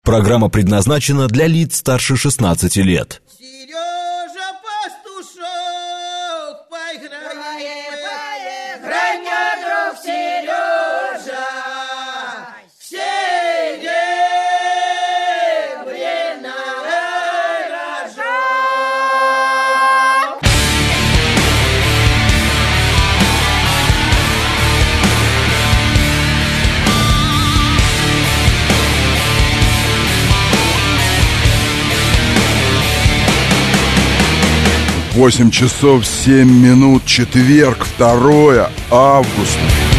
Программа предназначена для лиц старше 16 лет. Сережа Пастушок, поиграем, играй мне, друг Сережа, серебряный рожок. Восемь часов 7 минут, четверг, 2 августа.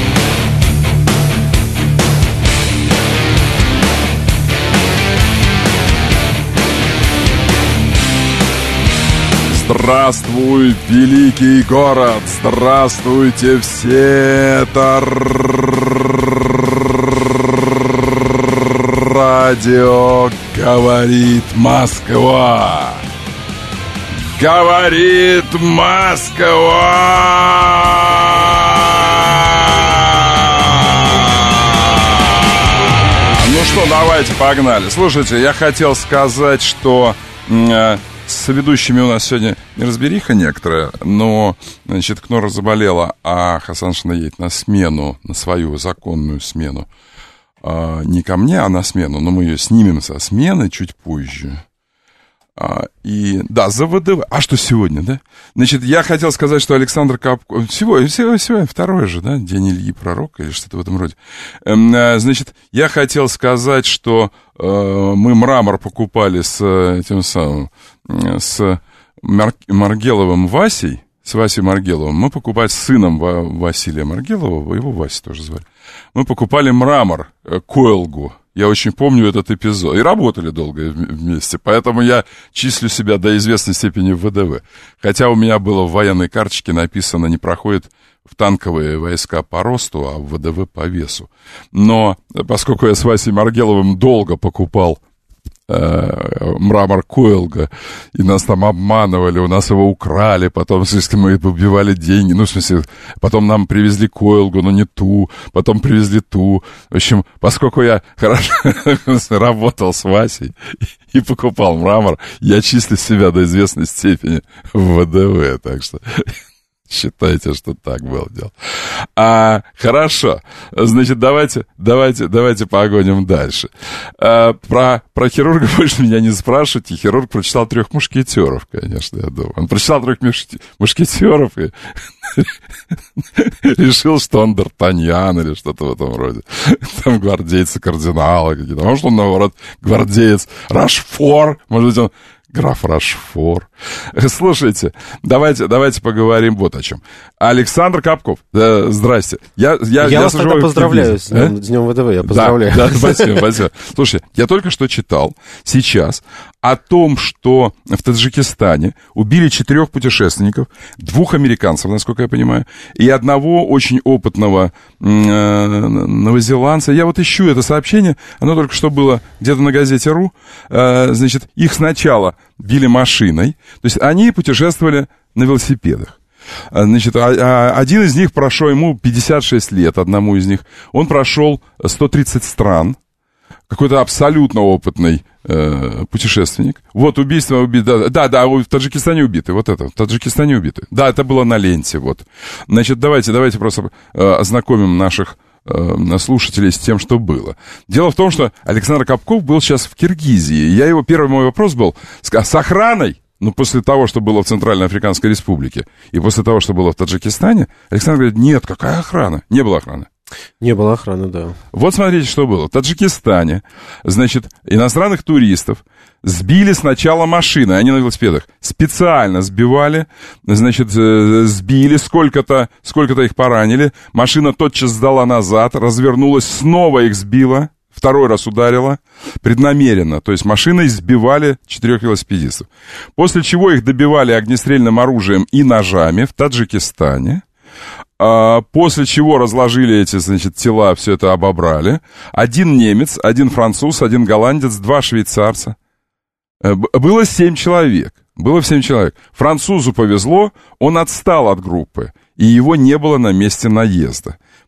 Здравствуй, великий город! Здравствуйте все! Это радио говорит Москва! Говорит Москва! Ну что, давайте, погнали. Слушайте, я хотел сказать, что с ведущими у нас сегодня неразбериха некоторая, но, значит, Кнора заболела, а Хасаншина едет на смену, на свою законную смену. Не ко мне, а на смену, но мы ее снимем со смены чуть позже. И, да, за ВДВ. А что сегодня, да? Значит, я хотел сказать, что Александр Капков... Сегодня второй же, да? День Ильи Пророка или что-то в этом роде. Значит, я хотел сказать, что мы мрамор покупали с этим самым... С Маргеловым Васей, с Васей Маргеловым. Мы покупали с сыном Василия Маргелова, его Вася тоже звали. Мы покупали мрамор Койлгу. Я очень помню этот эпизод. И работали долго вместе. Поэтому я числю себя до известной степени в ВДВ. Хотя у меня было в военной карточке написано: не проходит в танковые войска по росту, а в ВДВ по весу. Но поскольку я с Васей Маргеловым долго покупал мрамор Койлга, и нас там обманывали, у нас его украли, потом, в смысле, мы убивали деньги, ну, в смысле, потом нам привезли Койлгу, но не ту, потом привезли ту. В общем, поскольку я хорошо работал с Васей и покупал мрамор, я числю себя до известной степени в ВДВ, так что... Считайте, что так было дело. Хорошо. Значит, давайте погоним дальше. Про хирурга больше меня не спрашивайте. Хирург прочитал «Трех мушкетеров», конечно, я думаю. Он прочитал «Трех мушкетеров» и решил, что он Д'Артаньян или что-то в этом роде. Там гвардейцы-кардиналы какие-то. Может, он, наоборот, гвардеец Рашфор. Может быть, он граф Рашфор. Слушайте, давайте поговорим вот о чем. Александр Капков, здрасте. Я вас тогда поздравляю с Днем ВДВ, я поздравляю. Да, спасибо. Слушай, я только что читал сейчас о том, что в Таджикистане убили 4 путешественников, 2 американцев, насколько я понимаю, и одного очень опытного новозеландца. Я вот ищу это сообщение, оно только что было где-то на газете РУ. Значит, их сначала били машиной, то есть они путешествовали на велосипедах. Значит, один из них прошел, ему 56 лет, одному из них, он прошел 130 стран, какой-то абсолютно опытный путешественник. Вот убийство, да, в Таджикистане убиты, вот это, в Таджикистане убиты. Да, это было на ленте, вот. Значит, давайте просто ознакомим наших слушателей с тем, что было. Дело в том, что Александр Капков был сейчас в Киргизии. Первый мой вопрос был: с охраной? Ну, после того, что было в Центральной Африканской Республике, и после того, что было в Таджикистане, Александр говорит: нет, какая охрана? Не было охраны. Не было охраны, да. Вот смотрите, что было. В Таджикистане, значит, иностранных туристов сбили сначала машины, они на велосипедах специально сбивали, значит, сбили, сколько-то их поранили, машина тотчас сдала назад, развернулась, снова их сбила, второй раз ударила, преднамеренно, то есть машиной сбивали 4 велосипедистов. После чего их добивали огнестрельным оружием и ножами в Таджикистане. После чего разложили эти, значит, тела, все это обобрали. 1 немец, 1 француз, 1 голландец, 2 швейцарца. Было 7 человек. Французу повезло, он отстал от группы, и его не было на месте наезда.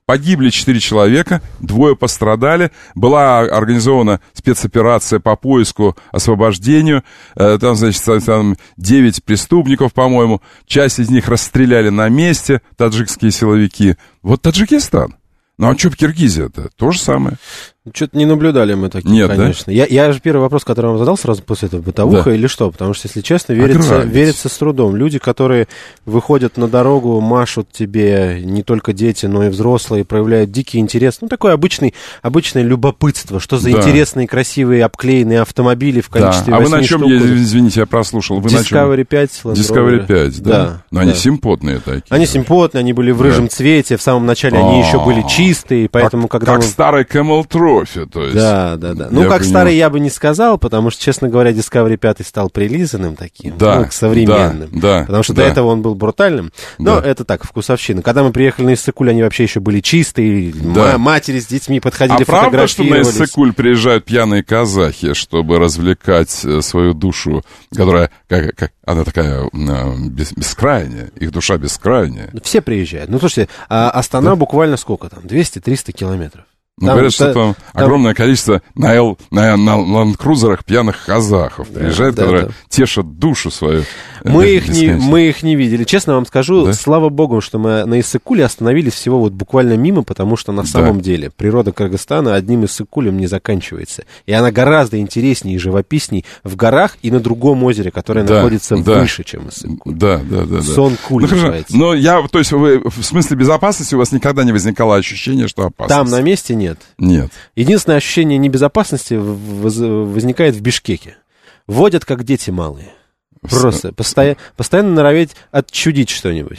Погибли 4 человека, 2 пострадали. Была организована спецоперация по поиску, освобождению. Там, значит, там 9 преступников, по-моему. Часть из них расстреляли на месте, таджикские силовики. Вот Таджикистан. Ну, а что в Киргизии-то? То же самое. Что-то не наблюдали мы такие, нет, конечно. Да? Я же первый вопрос, который вам задал сразу после этого, бытовуха или что? Потому что, если честно, верится с трудом. Люди, которые выходят на дорогу, машут тебе, не только дети, но и взрослые, проявляют дикий интерес. Ну, такое обычное любопытство. Что за интересные, красивые, обклеенные автомобили в количестве 8 штук. А вы на чем, извините, я прослушал. Вы Discovery 5. Discovery 5, да? Но они симпотные такие. Они симпотные, они были в рыжем цвете. В самом начале они еще были чистые, поэтому когда... Как старый Camel Trophy. То есть, да. Ну, как старый я бы не сказал, потому что, честно говоря, Discovery 5 стал прилизанным таким, современным. Потому что до этого он был брутальным. Но это так, вкусовщина. Когда мы приехали на Иссык-Куль, они вообще еще были чистые, матери с детьми подходили, фотографировались. А правда, что на Иссык-Куль приезжают пьяные казахи, чтобы развлекать свою душу, которая, она такая бескрайняя, их душа бескрайняя? Все приезжают. Ну, слушайте, Астана буквально сколько там? 200-300 километров. Ну, говорят, что там огромное количество на ландкрузерах пьяных казахов приезжают, которые тешат душу свою. Мы их не видели. Честно вам скажу, слава богу, что мы на Иссык-Куле остановились всего вот буквально мимо, потому что на самом деле природа Кыргызстана одним Иссык-Кулем не заканчивается. И она гораздо интереснее и живописней в горах и на другом озере, которое находится выше, чем Иссык-Куль. Сон-Куль называется. Но то есть в смысле безопасности у вас никогда не возникало ощущения, что опасность? Там на месте нет. Единственное ощущение небезопасности возникает в Бишкеке. Водят, как дети малые. Просто постоянно норовить отчудить что-нибудь.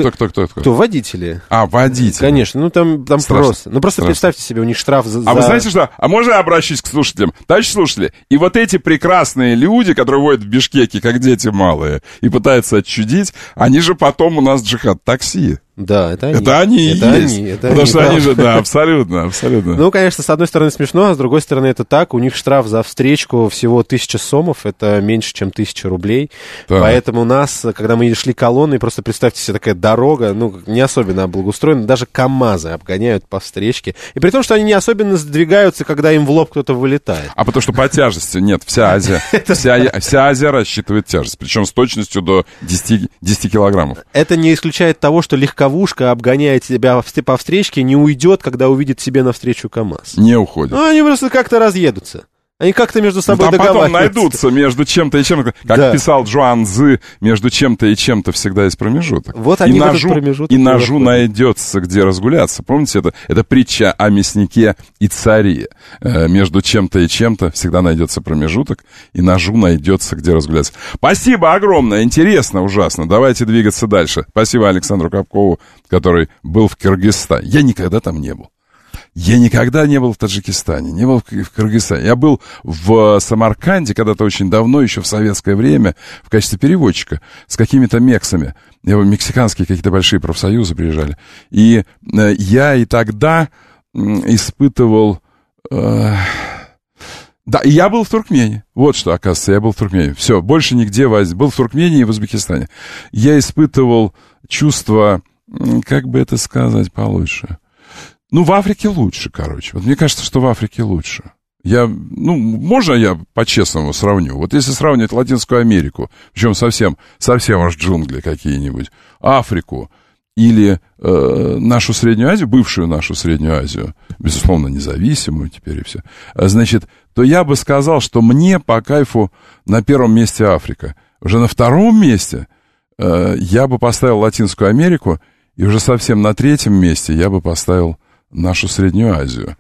Кто? Водители. Водители. Конечно, ну там просто. Ну просто представьте себе, у них штраф за... А вы знаете что? А можно я обращусь к слушателям? Товарищи слушатели, и вот эти прекрасные люди, которые водят в Бишкеке, как дети малые, и пытаются отчудить, они же потом у нас джихад-такси. Да, это они и есть. Потому что они же, абсолютно. Ну, конечно, с одной стороны смешно, а с другой стороны это так. У них штраф за встречку всего 1000 сомов, это меньше, чем 1000 рублей. Так. Поэтому у нас, когда мы шли колонной, просто представьте себе, такая дорога, не особенно благоустроена, даже КамАЗы обгоняют по встречке. И при том, что они не особенно сдвигаются, когда им в лоб кто-то вылетает. А потому что по тяжести нет, вся Азия рассчитывает тяжесть, причем с точностью до 10 килограммов. Это не исключает того, что легковушка обгоняет тебя по встречке, не уйдет, когда увидит себе навстречу КамАЗ. Не уходит. Ну, они просто как-то разъедутся. Они как-то между собой договариваются. Потом найдутся между чем-то и чем-то. Как писал Джоан Цзы, между чем-то и чем-то всегда есть промежуток. Вот они в этот промежуток. И ножу найдется, где разгуляться. Помните, это притча о мяснике и царе. Между чем-то и чем-то всегда найдется промежуток, и ножу найдется, где разгуляться. Спасибо огромное, интересно, ужасно. Давайте двигаться дальше. Спасибо Александру Капкову, который был в Кыргызстане. Я никогда там не был. Я никогда не был в Таджикистане, не был в Кыргызстане. Я был в Самарканде когда-то очень давно, еще в советское время, в качестве переводчика с какими-то мексами. Мексиканские какие-то большие профсоюзы приезжали. И я и тогда испытывал... Да, и я был в Туркмении. Вот что, оказывается, я был в Туркмении. Все, больше нигде в Азии. Был в Туркмении и в Узбекистане. Я испытывал чувство, как бы это сказать получше... в Африке лучше, короче. Вот мне кажется, что в Африке лучше. Можно я по-честному сравню? Вот если сравнивать Латинскую Америку, причем совсем аж джунгли какие-нибудь, Африку или нашу Среднюю Азию, бывшую нашу Среднюю Азию, безусловно, независимую теперь и все, значит, то я бы сказал, что мне по кайфу на первом месте Африка. Уже на втором месте я бы поставил Латинскую Америку, и уже совсем на третьем месте я бы поставил нашу Среднюю Азию.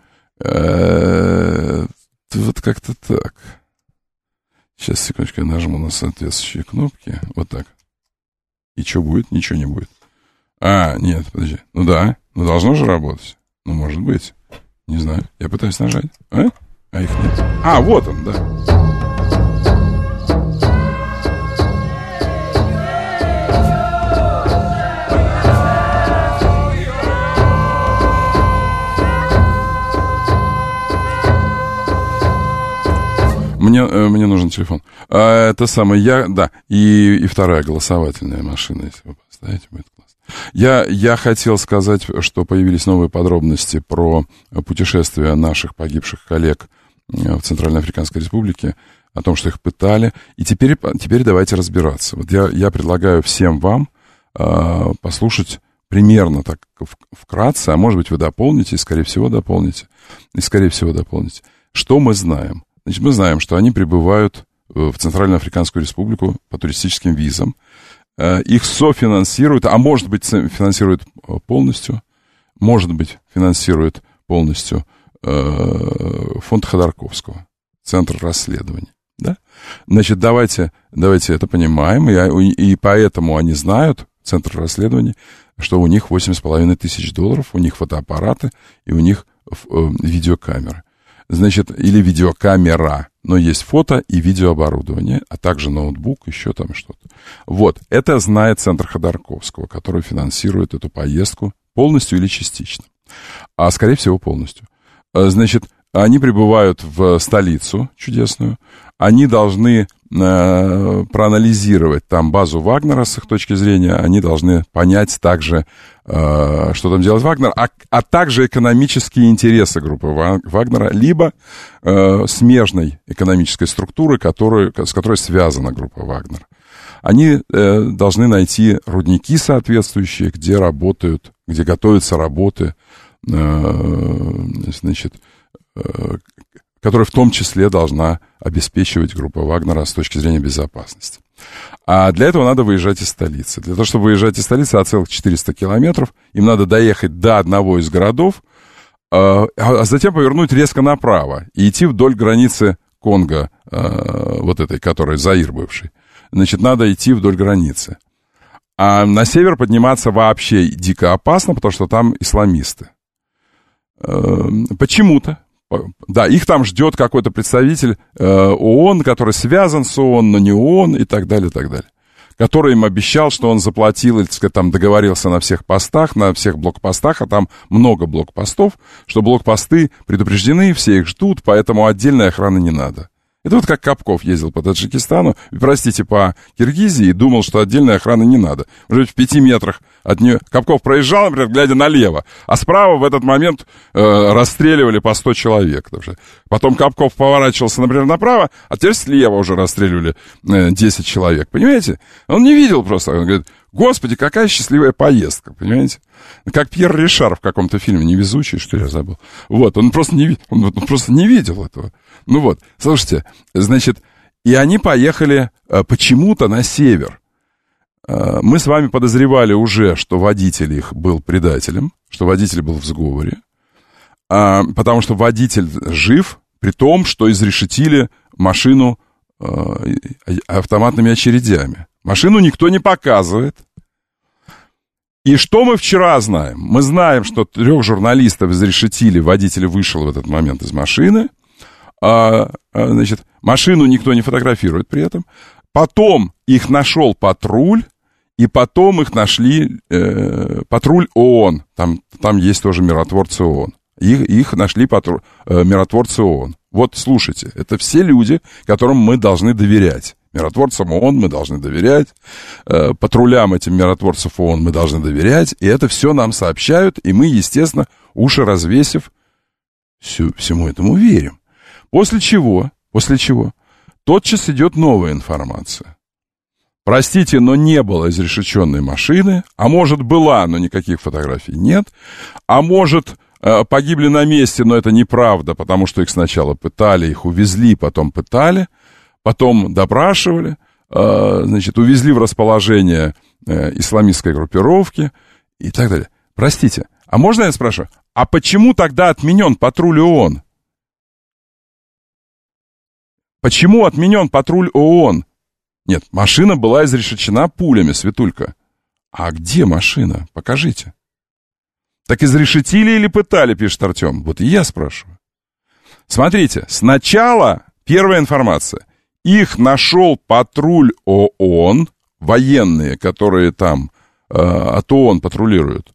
Вот как-то так. Сейчас, секундочку, я нажму на соответствующие кнопки. Вот так. И что будет? Ничего не будет. Нет, подожди. Должно же работать. Может быть. Не знаю. Я пытаюсь нажать. Их нет. Вот он, да. Мне нужен телефон. Это самое, и вторая голосовательная машина, если вы поставите, будет классно. Я хотел сказать, что появились новые подробности про путешествия наших погибших коллег в Центральноафриканской Республике, о том, что их пытали. И теперь давайте разбираться. Вот я предлагаю всем вам послушать примерно так вкратце, а может быть вы дополните, и скорее всего дополните, что мы знаем. Значит, мы знаем, что они прибывают в Центральноафриканскую Республику по туристическим визам. Их софинансируют, а может быть финансируют полностью, фонд Ходорковского, Центр расследований. Да? Значит, давайте это понимаем, и поэтому они знают, Центр расследований, что у них $8,5 тысяч, у них фотоаппараты и у них видеокамеры. Значит, или видеокамера, но есть фото и видеооборудование, а также ноутбук, еще там что-то. Вот, это знает Центр Ходорковского, который финансирует эту поездку полностью или частично, а скорее всего полностью. Значит, они прибывают в столицу чудесную, они должны проанализировать там базу Вагнера с их точки зрения, они должны понять также, что там делает Вагнер, а также экономические интересы группы Вагнера, либо смежной экономической структуры, с которой связана группа Вагнер. Они должны найти рудники соответствующие, где готовятся работы, значит, которая в том числе должна обеспечивать группа Вагнера с точки зрения безопасности. А для этого надо выезжать из столицы. Для того, чтобы выезжать из столицы, целых 400 километров, им надо доехать до одного из городов, а затем повернуть резко направо и идти вдоль границы Конго, вот этой, которая Заир бывший. Значит, надо идти вдоль границы. А на север подниматься вообще дико опасно, потому что там исламисты. Почему-то. Да, их там ждет какой-то представитель ООН, который связан с ООН, но не ООН и так далее, который им обещал, что он заплатил, или, так сказать, там договорился на всех постах, на всех блокпостах, а там много блокпостов, что блокпосты предупреждены, все их ждут, поэтому отдельной охраны не надо. Это вот как Капков ездил по Таджикистану, по Киргизии, и думал, что отдельной охраны не надо. Уже в 5 метрах от нее Капков проезжал, например, глядя налево, а справа в этот момент расстреливали по 100 человек. Потом Капков поворачивался, например, направо, а теперь слева уже расстреливали 10 человек. Понимаете? Он не видел просто. Он говорит: Господи, какая счастливая поездка, понимаете? Как Пьер Ришар в каком-то фильме, «Невезучий», что я забыл. Вот, он просто не видел этого. Ну вот, слушайте, значит, и они поехали почему-то на север. Мы с вами подозревали уже, что водитель их был предателем, что водитель был в сговоре, потому что водитель жив, при том, что изрешетили машину автоматными очередями. Машину никто не показывает. И что мы вчера знаем? Мы знаем, что 3 журналистов изрешетили, водитель вышел в этот момент из машины. Значит, машину никто не фотографирует при этом. Потом их нашел патруль, и потом их нашли патруль ООН. Там есть тоже миротворцы ООН. Их нашли миротворцы ООН. Вот, слушайте, это все люди, которым мы должны доверять. Миротворцам ООН мы должны доверять, патрулям этим миротворцев ООН мы должны доверять, и это все нам сообщают, и мы, естественно, уши развесив, всему этому верим. После чего тотчас идет новая информация. Простите, но не было изрешеченной машины, а может была, но никаких фотографий нет, а может погибли на месте, но это неправда, потому что их сначала пытали, их увезли, потом пытали, потом допрашивали, значит, увезли в расположение исламистской группировки и так далее. Простите, а можно я спрошу, а почему тогда отменен патруль ООН? Почему отменен патруль ООН? Нет, машина была изрешечена пулями, Светулька. А где машина? Покажите. Так изрешетили или пытали, пишет Артем. Вот и я спрашиваю. Смотрите, сначала первая информация. Их нашел патруль ООН, военные, которые там от ООН патрулируют.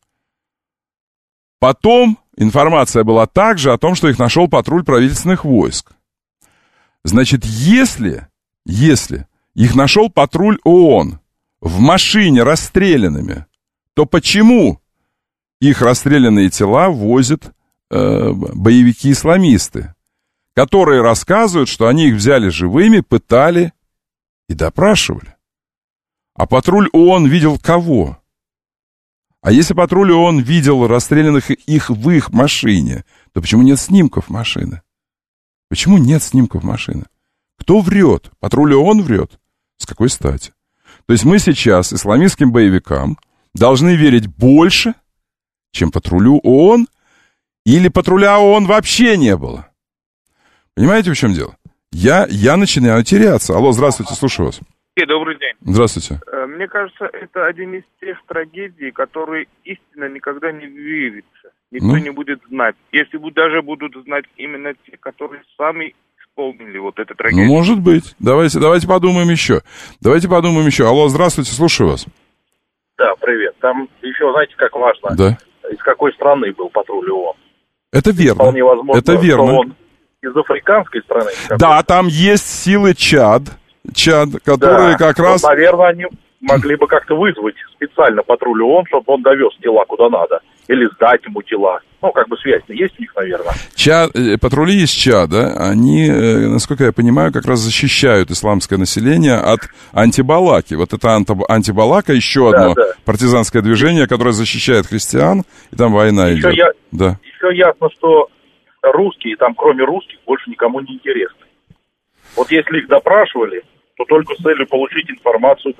Потом информация была также о том, что их нашел патруль правительственных войск. Значит, если их нашел патруль ООН в машине расстрелянными, то почему их расстрелянные тела возят боевики-исламисты, которые рассказывают, что они их взяли живыми, пытали и допрашивали? А патруль ООН видел кого? А если патруль ООН видел расстрелянных их в их машине, то почему нет снимков машины? Почему нет снимков машины? Кто врет? Патруль ООН врет? С какой стати? То есть мы сейчас исламистским боевикам должны верить больше, чем патрулю ООН, или патруля ООН вообще не было? Понимаете, в чем дело? Я начинаю теряться. Алло, здравствуйте, слушаю вас. Добрый день. Здравствуйте. Мне кажется, это один из тех трагедий, которые истинно никогда не выявится. Никто не будет знать. Если даже будут знать именно те, которые сами исполнили вот эту трагедию. Ну, может быть. Давайте подумаем еще. Алло, здравствуйте, слушаю вас. Да, привет. Там еще, знаете, как важно, из какой страны был патруль ООН. Это верно. Вполне возможно, это верно. Что он из африканской страны. Да, там есть силы Чад, которые как раз... Наверное, они могли бы как-то вызвать специально патруль ООН, чтобы он довез тела куда надо. Или сдать ему тела. Ну, как бы связь есть у них, наверное. Патрули из Чада, они, насколько я понимаю, как раз защищают исламское население от антибалаки. Вот это антибалака, еще одно партизанское движение, которое защищает христиан, и там война идет. Еще ясно, что русские, там кроме русских, больше никому не интересны. Вот если их допрашивали, то только с целью получить информацию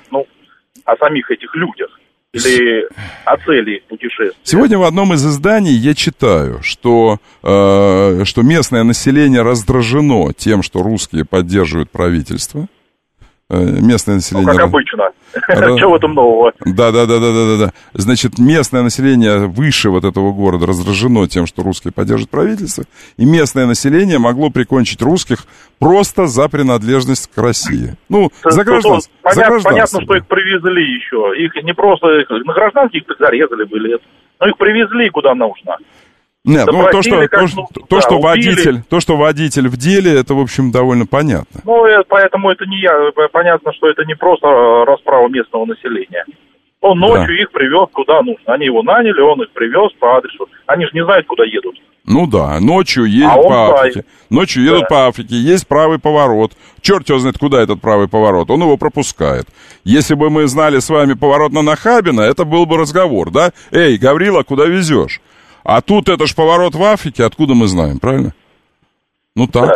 о самих этих людях. Или о цели их путешествия. Сегодня в одном из изданий я читаю, что местное население раздражено тем, что русские поддерживают правительство. Местное население... как обычно. Что в этом нового? Да. Значит, местное население выше вот этого города раздражено тем, что русские поддерживают правительство. И местное население могло прикончить русских просто за принадлежность к России. Ну, за гражданство. Понятно, что их привезли еще. Их не просто... На гражданских их зарезали были. Но их привезли куда нужно. Нет, то, что водитель в деле, это, в общем, довольно понятно. Поэтому это не понятно, что это не просто расправа местного населения. Он ночью их привез куда нужно. Они его наняли, он их привез по адресу. Они же не знают, куда едут. Ну да, ночью едут по Африке. Ночью едут по Африке, есть правый поворот. Черт его знает, куда этот правый поворот. Он его пропускает. Если бы мы знали с вами поворот на Нахабино, это был бы разговор, да? Эй, Гаврила, куда везешь? А тут это ж поворот в Африке, откуда мы знаем, правильно? Так.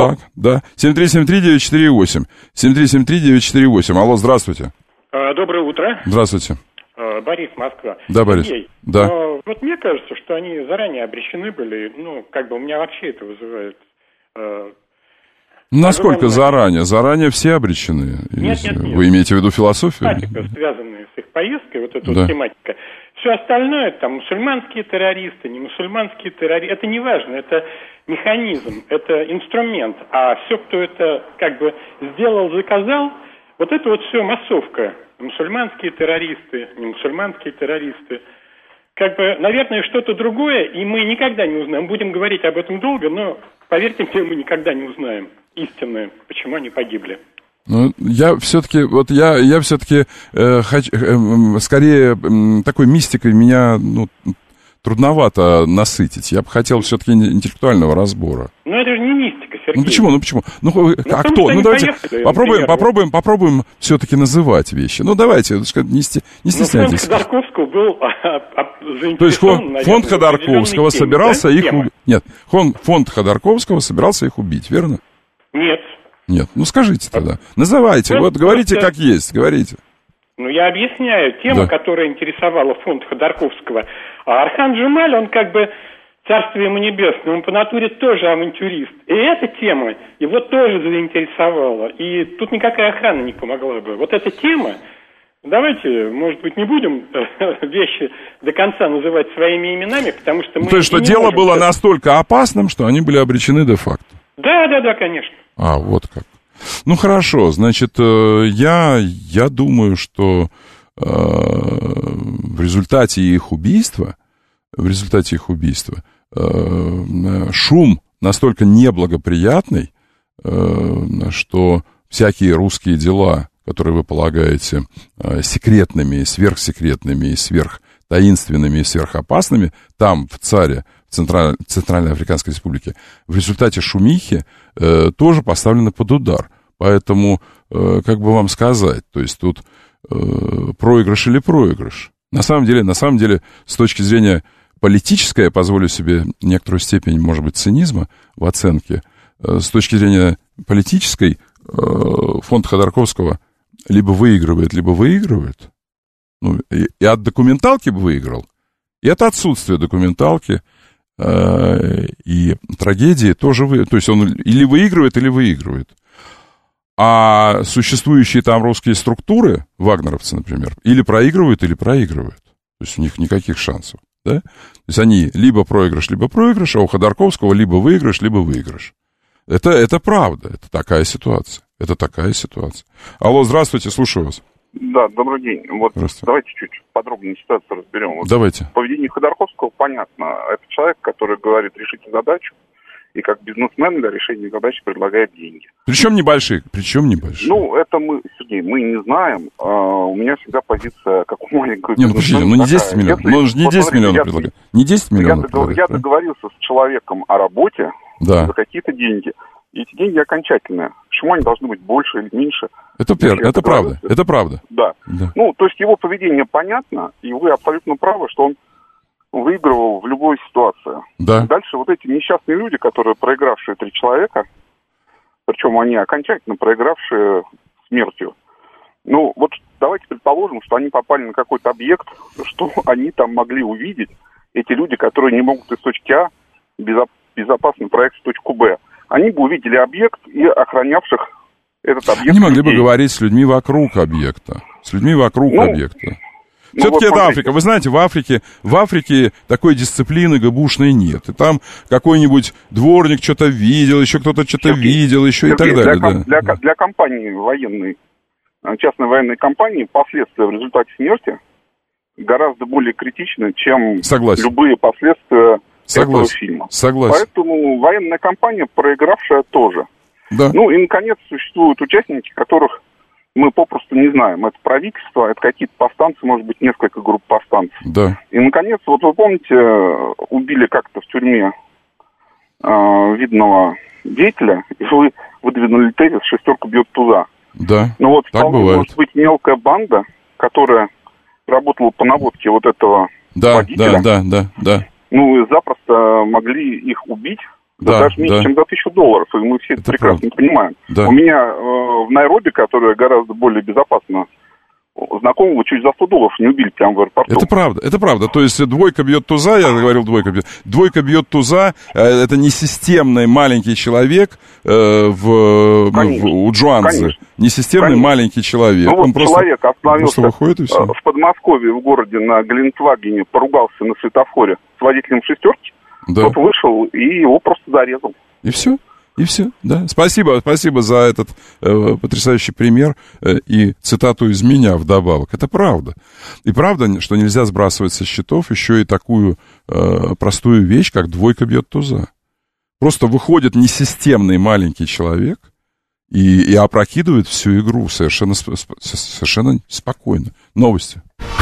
7373948. 7373948. Алло, здравствуйте. Доброе утро. Здравствуйте. Борис, Москва. Да, Борис. Сергей, да. Вот мне кажется, что они заранее обречены были. У меня вообще это вызывает... Насколько заранее? Заранее все обречены? Нет. Вы имеете в виду философию? Тематика, связанная с их поездкой, вот эта вот тематика. Все остальное, там, мусульманские террористы, не мусульманские террористы, это не важно, это механизм, это инструмент. А все, кто это сделал, заказал, вот это вот все массовка. Мусульманские террористы, не мусульманские террористы. Наверное, что-то другое, и мы никогда не узнаем. Будем говорить об этом долго, но, поверьте мне, мы никогда не узнаем истинное, почему они погибли. Я все-таки, скорее такой мистикой меня, трудновато насытить. Я бы хотел все-таки интеллектуального разбора. Это же не мистика, Сергей. Почему? Кто? Давайте попробуем все-таки называть вещи. Давайте, не стесняйтесь. Фонд Ходорковского был заинтересован... То есть фонд Ходорковского собирался их убить. Нет, фонд Ходорковского собирался их убить, верно? Нет, скажите тогда. Называйте, говорите как есть, говорите. Я объясняю. Тема, которая интересовала фонд Ходорковского. А Архан Джумаль, он царствие ему небесное, он по натуре тоже авантюрист. И эта тема его тоже заинтересовала. И тут никакая охрана не помогла бы. Вот эта тема, давайте, может быть, не будем вещи до конца называть своими именами, потому что мы... То есть, что дело было настолько опасным, что они были обречены де-факто? Да, конечно. Вот как. Хорошо, значит, я думаю, что в результате их убийства шум настолько неблагоприятный, что всякие русские дела, которые вы полагаете секретными, сверхсекретными и сверхтаинственными и сверхопасными, там, в ЦАРе, в Центральной Африканской Республике, в результате шумихи тоже поставлены под удар. Поэтому, как бы вам сказать, то есть тут проигрыш или проигрыш. На самом деле, с точки зрения политической, я позволю себе некоторую степень, может быть, цинизма в оценке, с точки зрения политической, фонд Ходорковского либо выигрывает. Ну, и от документалки бы выиграл, и от отсутствия документалки и трагедии тоже выигрывает. То есть он или выигрывает. А существующие там русские структуры, вагнеровцы, например, или проигрывают. То есть у них никаких шансов. Да? То есть они либо проигрыш, а у Ходорковского либо выигрыш. Это правда, это такая ситуация. Алло, здравствуйте, слушаю вас. Да, добрый день. Вот давайте чуть подробнее ситуацию разберем. Вот давайте. Поведение Ходорковского понятно. Это человек, который говорит, решите задачу, и как бизнесмен для решения задачи предлагает деньги. Причем небольшие. Ну, это Сергей, мы не знаем. У меня всегда позиция, как у маленького бизнесмена. Не 10 миллионов. Он же не 10 миллионов предлагает. Не 10 миллионов предлагает. Я договорился с человеком о работе за какие-то деньги. И эти деньги окончательные. Почему они должны быть больше или меньше? Это правда. Да. Ну, то есть его поведение понятно, и вы абсолютно правы, что он выигрывал в любой ситуации. Да. Дальше вот эти несчастные люди, которые проигравшие 3 человека, причем они окончательно проигравшие смертью. Ну, вот давайте предположим, что они попали на какой-то объект, что они там могли увидеть, эти люди, которые не могут из точки А безопасно проехать в точку Б. Они бы увидели объект и охранявших этот объект. Они могли бы говорить с людьми вокруг объекта. Все-таки это Африка. Вы знаете, в Африке такой дисциплины ГБУшной нет. И там какой-нибудь дворник что-то видел, еще кто-то что-то видел, еще и так далее. Для компании военной, частной военной компании, последствия в результате смерти гораздо более критичны, чем любые последствия этого фильма. Поэтому военная компания, проигравшая, тоже. Да. Ну и, наконец, существуют участники, которых мы попросту не знаем. Это правительство, это какие-то повстанцы, может быть, несколько групп повстанцев. Да. И, наконец, вот вы помните, убили как-то в тюрьме видного деятеля, и вы выдвинули тезис «шестерка бьет туза». Да, ну, вот, так бывает. Может быть, мелкая банда, которая работала по наводке вот этого водителя. Да. Ну, запросто могли их убить. Даже меньше, чем за $1000, и мы все это прекрасно понимаем. Да. У меня в Найроби, которая гораздо более безопасна, знакомого чуть за $100 не убили прямо в аэропорту. Это правда. То есть двойка бьет туза, я говорил двойка бьет туза, это не системный маленький человек у Джуанзы. Несистемный маленький человек. Ну, вот человек остановился выходит, и все. В Подмосковье, в городе на Гелендвагене, поругался на светофоре с водителем шестерки. Да. Тот вышел и его просто зарезал. И все, да. Спасибо за этот потрясающий пример и цитату из меня вдобавок. Это правда. И правда, что нельзя сбрасывать со счетов еще и такую простую вещь, как двойка бьет туза. Просто выходит несистемный маленький человек и опрокидывает всю игру совершенно спокойно. Новости.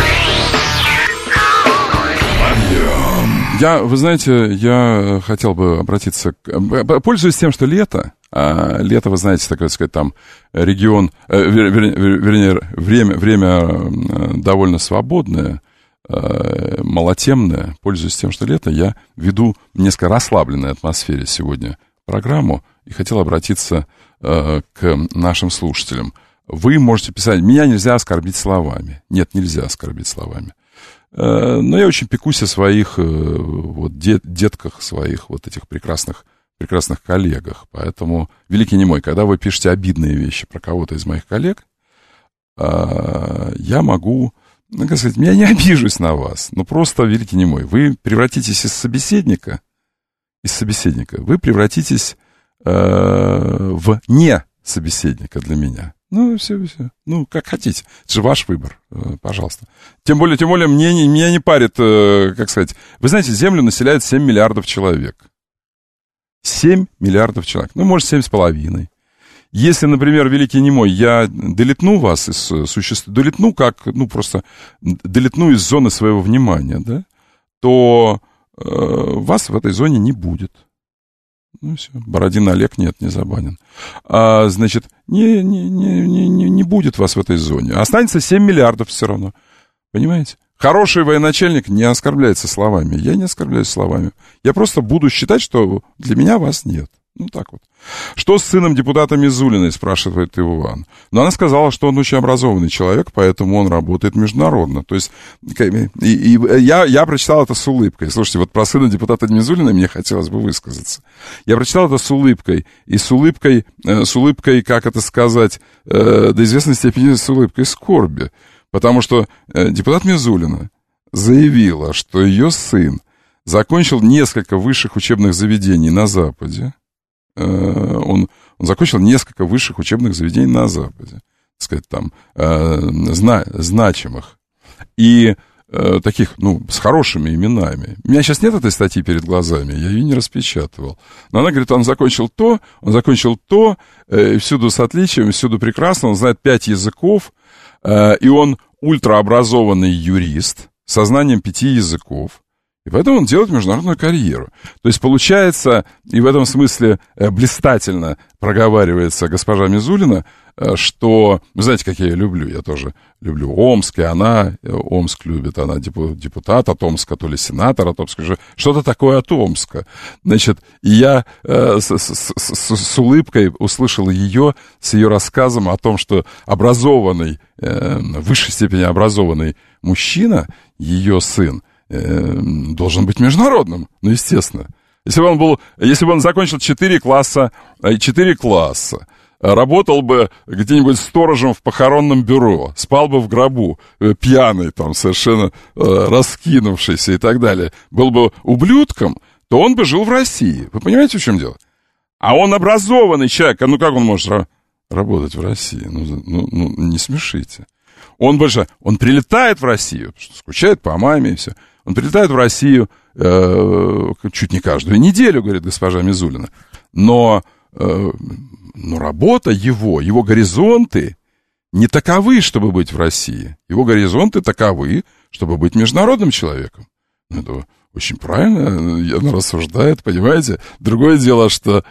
Вы знаете, я хотел бы обратиться... Пользуясь тем, что лето, лето, вы знаете, так сказать, там регион, время довольно свободное, малотемное. Пользуясь тем, что лето, я веду в несколько расслабленной атмосфере сегодня программу и хотел обратиться к нашим слушателям. Вы можете писать, меня нельзя оскорбить словами. Нет, нельзя оскорбить словами. Но я очень пекусь о своих детках, своих вот этих прекрасных коллегах. Поэтому, великий немой, когда вы пишете обидные вещи про кого-то из моих коллег, я могу, как сказать, я не обижусь на вас, но просто, великий немой, вы превратитесь из собеседника, вы превратитесь в не собеседника для меня. Ну, все. Ну, как хотите. Это же ваш выбор, пожалуйста. Тем более, меня не парит, как сказать... Вы знаете, Землю населяет 7 миллиардов человек. 7 миллиардов человек. Ну, может, 7,5. если, например, великий немой, я долетну вас из существа, долетну как, ну, просто долетну из зоны своего внимания, да, то вас в этой зоне не будет. Ну, все. Бородин Олег, нет, не забанен. Значит, не будет вас в этой зоне. Останется 7 миллиардов все равно. Понимаете? Хороший военачальник не оскорбляется словами. Я не оскорбляюсь словами. Я просто буду считать, что для меня вас нет. Ну, так вот. Что с сыном депутата Мизулиной, спрашивает Иван. Но она сказала, что он очень образованный человек, поэтому он работает международно. То есть, я прочитал это с улыбкой. Слушайте, вот про сына депутата Мизулиной мне хотелось бы высказаться. Я прочитал это с улыбкой. И с улыбкой, как это сказать, до известной степени с улыбкой скорби. Потому что депутат Мизулина заявила, что ее сын закончил несколько высших учебных заведений на Западе. Он закончил несколько высших учебных заведений на Западе, так сказать, там, значимых. И таких, ну, с хорошими именами. У меня сейчас нет этой статьи перед глазами, я ее не распечатывал. Но она говорит, он закончил то, всюду с отличием, всюду прекрасно, он знает 5 языков, и он ультраобразованный юрист со знанием 5 языков. И поэтому он делает международную карьеру. То есть получается, и в этом смысле блистательно проговаривается госпожа Мизулина, что, вы знаете, как я ее люблю, я тоже люблю Омск, и она Омск любит, она депутат от Омска, то ли сенатор от Омска, что-то такое от Омска. Значит, и я с улыбкой услышал ее, с ее рассказом о том, что образованный, в высшей степени образованный мужчина, ее сын, должен быть международным, ну, естественно. Если бы он закончил 4 класса, работал бы где-нибудь сторожем в похоронном бюро, спал бы в гробу, пьяный, там, совершенно раскинувшийся и так далее, был бы ублюдком, то он бы жил в России. Вы понимаете, в чем дело? А он образованный человек, ну как он может работать в России? Ну, не смешите. Он прилетает в Россию, потому что скучает по маме и все. Он прилетает в Россию чуть не каждую неделю, говорит госпожа Мизулина. Но работа его горизонты не таковы, чтобы быть в России. Его горизонты таковы, чтобы быть международным человеком. Это очень правильно, она рассуждает, понимаете? Другое дело, что...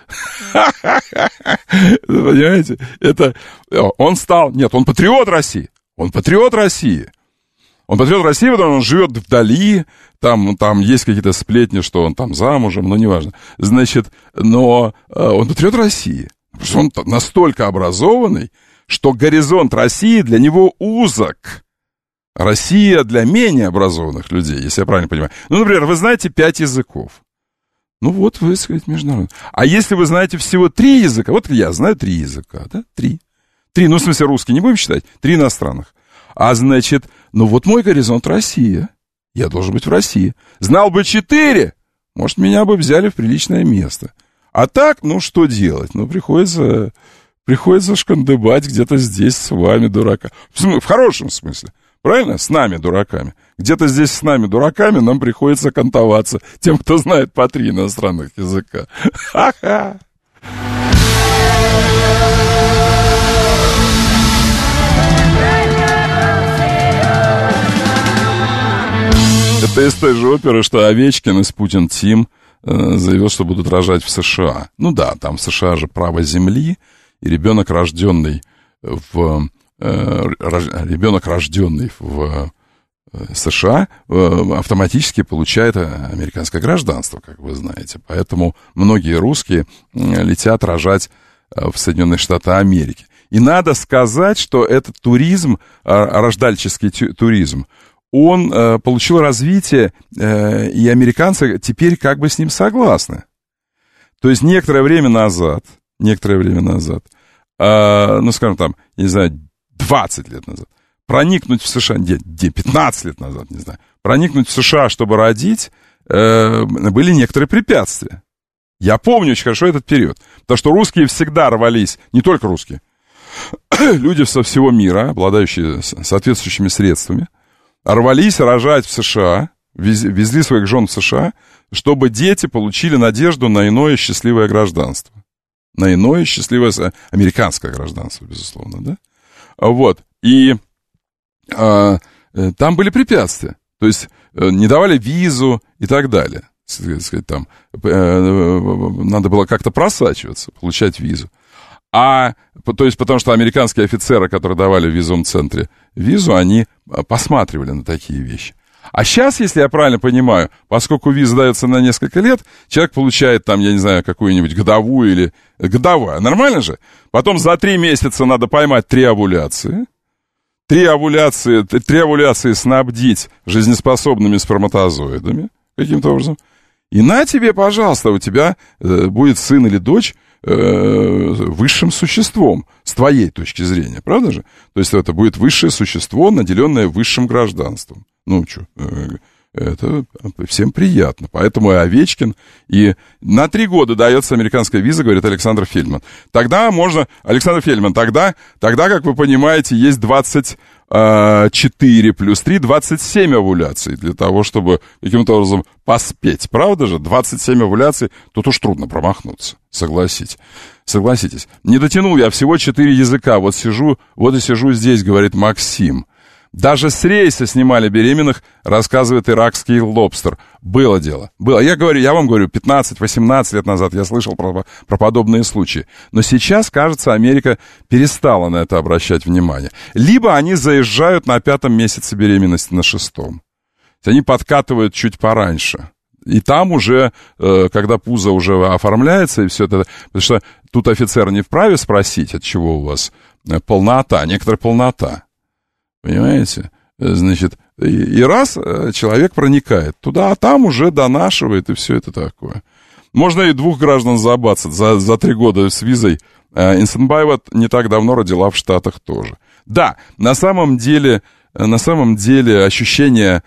Понимаете? Он патриот России. Он патриот России, потому что он живет вдали, там есть какие-то сплетни, что он там замужем, но неважно. Значит, но он патриот России, потому что он настолько образованный, что горизонт России для него узок. Россия для менее образованных людей, если я правильно понимаю. Ну, например, вы знаете 5 языков. Ну, вот вы, сказать, международный. А если вы знаете всего 3 языка, вот я знаю 3 языка, да, 3, ну, в смысле, русский не будем считать, 3 иностранных. А значит, ну вот мой горизонт Россия. Я должен быть в России. Знал бы 4, может, меня бы взяли в приличное место. А так, ну, что делать? Ну, приходится шкандыбать где-то здесь с вами, дурака. В хорошем смысле. Правильно? С нами, дураками. Где-то здесь с нами, дураками, нам приходится кантоваться тем, кто знает по 3 иностранных языка. Ха-ха! Это из той же оперы, что Овечкин из Путин Тим заявил, что будут рожать в США. Ну да, там в США же право земли, и ребенок, рожденный в США, автоматически получает американское гражданство, как вы знаете. Поэтому многие русские летят рожать в Соединенные Штаты Америки. И надо сказать, что этот туризм, рождальческий туризм, он получил развитие, и американцы теперь как бы с ним согласны. То есть некоторое время назад, ну, скажем там, не знаю, 20 лет назад, проникнуть в США, 15 лет назад, не знаю, проникнуть в США, чтобы родить, были некоторые препятствия. Я помню очень хорошо этот период, потому что русские всегда рвались, не только русские, люди со всего мира, обладающие соответствующими средствами, рвались рожать в США, везли своих жен в США, чтобы дети получили надежду на иное счастливое гражданство. на иное счастливое американское гражданство, безусловно, да? Вот. И там были препятствия. То есть не давали визу и так далее. Там надо было как-то просачиваться, получать визу. То есть потому что американские офицеры, которые давали в визовом центре визу, они посматривали на такие вещи. А сейчас, если я правильно понимаю, поскольку виза дается на несколько лет, человек получает там, я не знаю, какую-нибудь годовую или... Годовая, нормально же? Потом за 3 месяца надо поймать 3 овуляции. 3 овуляции снабдить жизнеспособными сперматозоидами каким-то образом. И на тебе, пожалуйста, у тебя будет сын или дочь высшим существом, с твоей точки зрения, правда же? То есть это будет высшее существо, наделенное высшим гражданством. Ну, что, это всем приятно. Поэтому и Овечкин, и на 3 года дается американская виза, говорит Александр Фельдман. Тогда можно, Александр Фельдман, тогда, как вы понимаете, есть 24 плюс 3, 27 овуляций для того, чтобы каким-то образом поспеть. Правда же? 27 овуляций, тут уж трудно промахнуться. Согласитесь. Не дотянул я всего 4 языка. Вот и сижу здесь, говорит Максим. Даже с рейса снимали беременных, рассказывает иракский лобстер. Было дело. Я вам говорю, 15-18 лет назад я слышал про подобные случаи. Но сейчас, кажется, Америка перестала на это обращать внимание. Либо они заезжают на 5-м месяце беременности, на 6-м. Они подкатывают чуть пораньше. И там уже, когда пузо уже оформляется и все это... Потому что тут офицер не вправе спросить, от чего у вас полнота, некоторая полнота. Понимаете? Значит, и раз человек проникает туда, а там уже донашивает, и все это такое. Можно и 2 граждан забацать за 3 года с визой. Инсенбаева не так давно родила в Штатах тоже. Да, на самом деле ощущение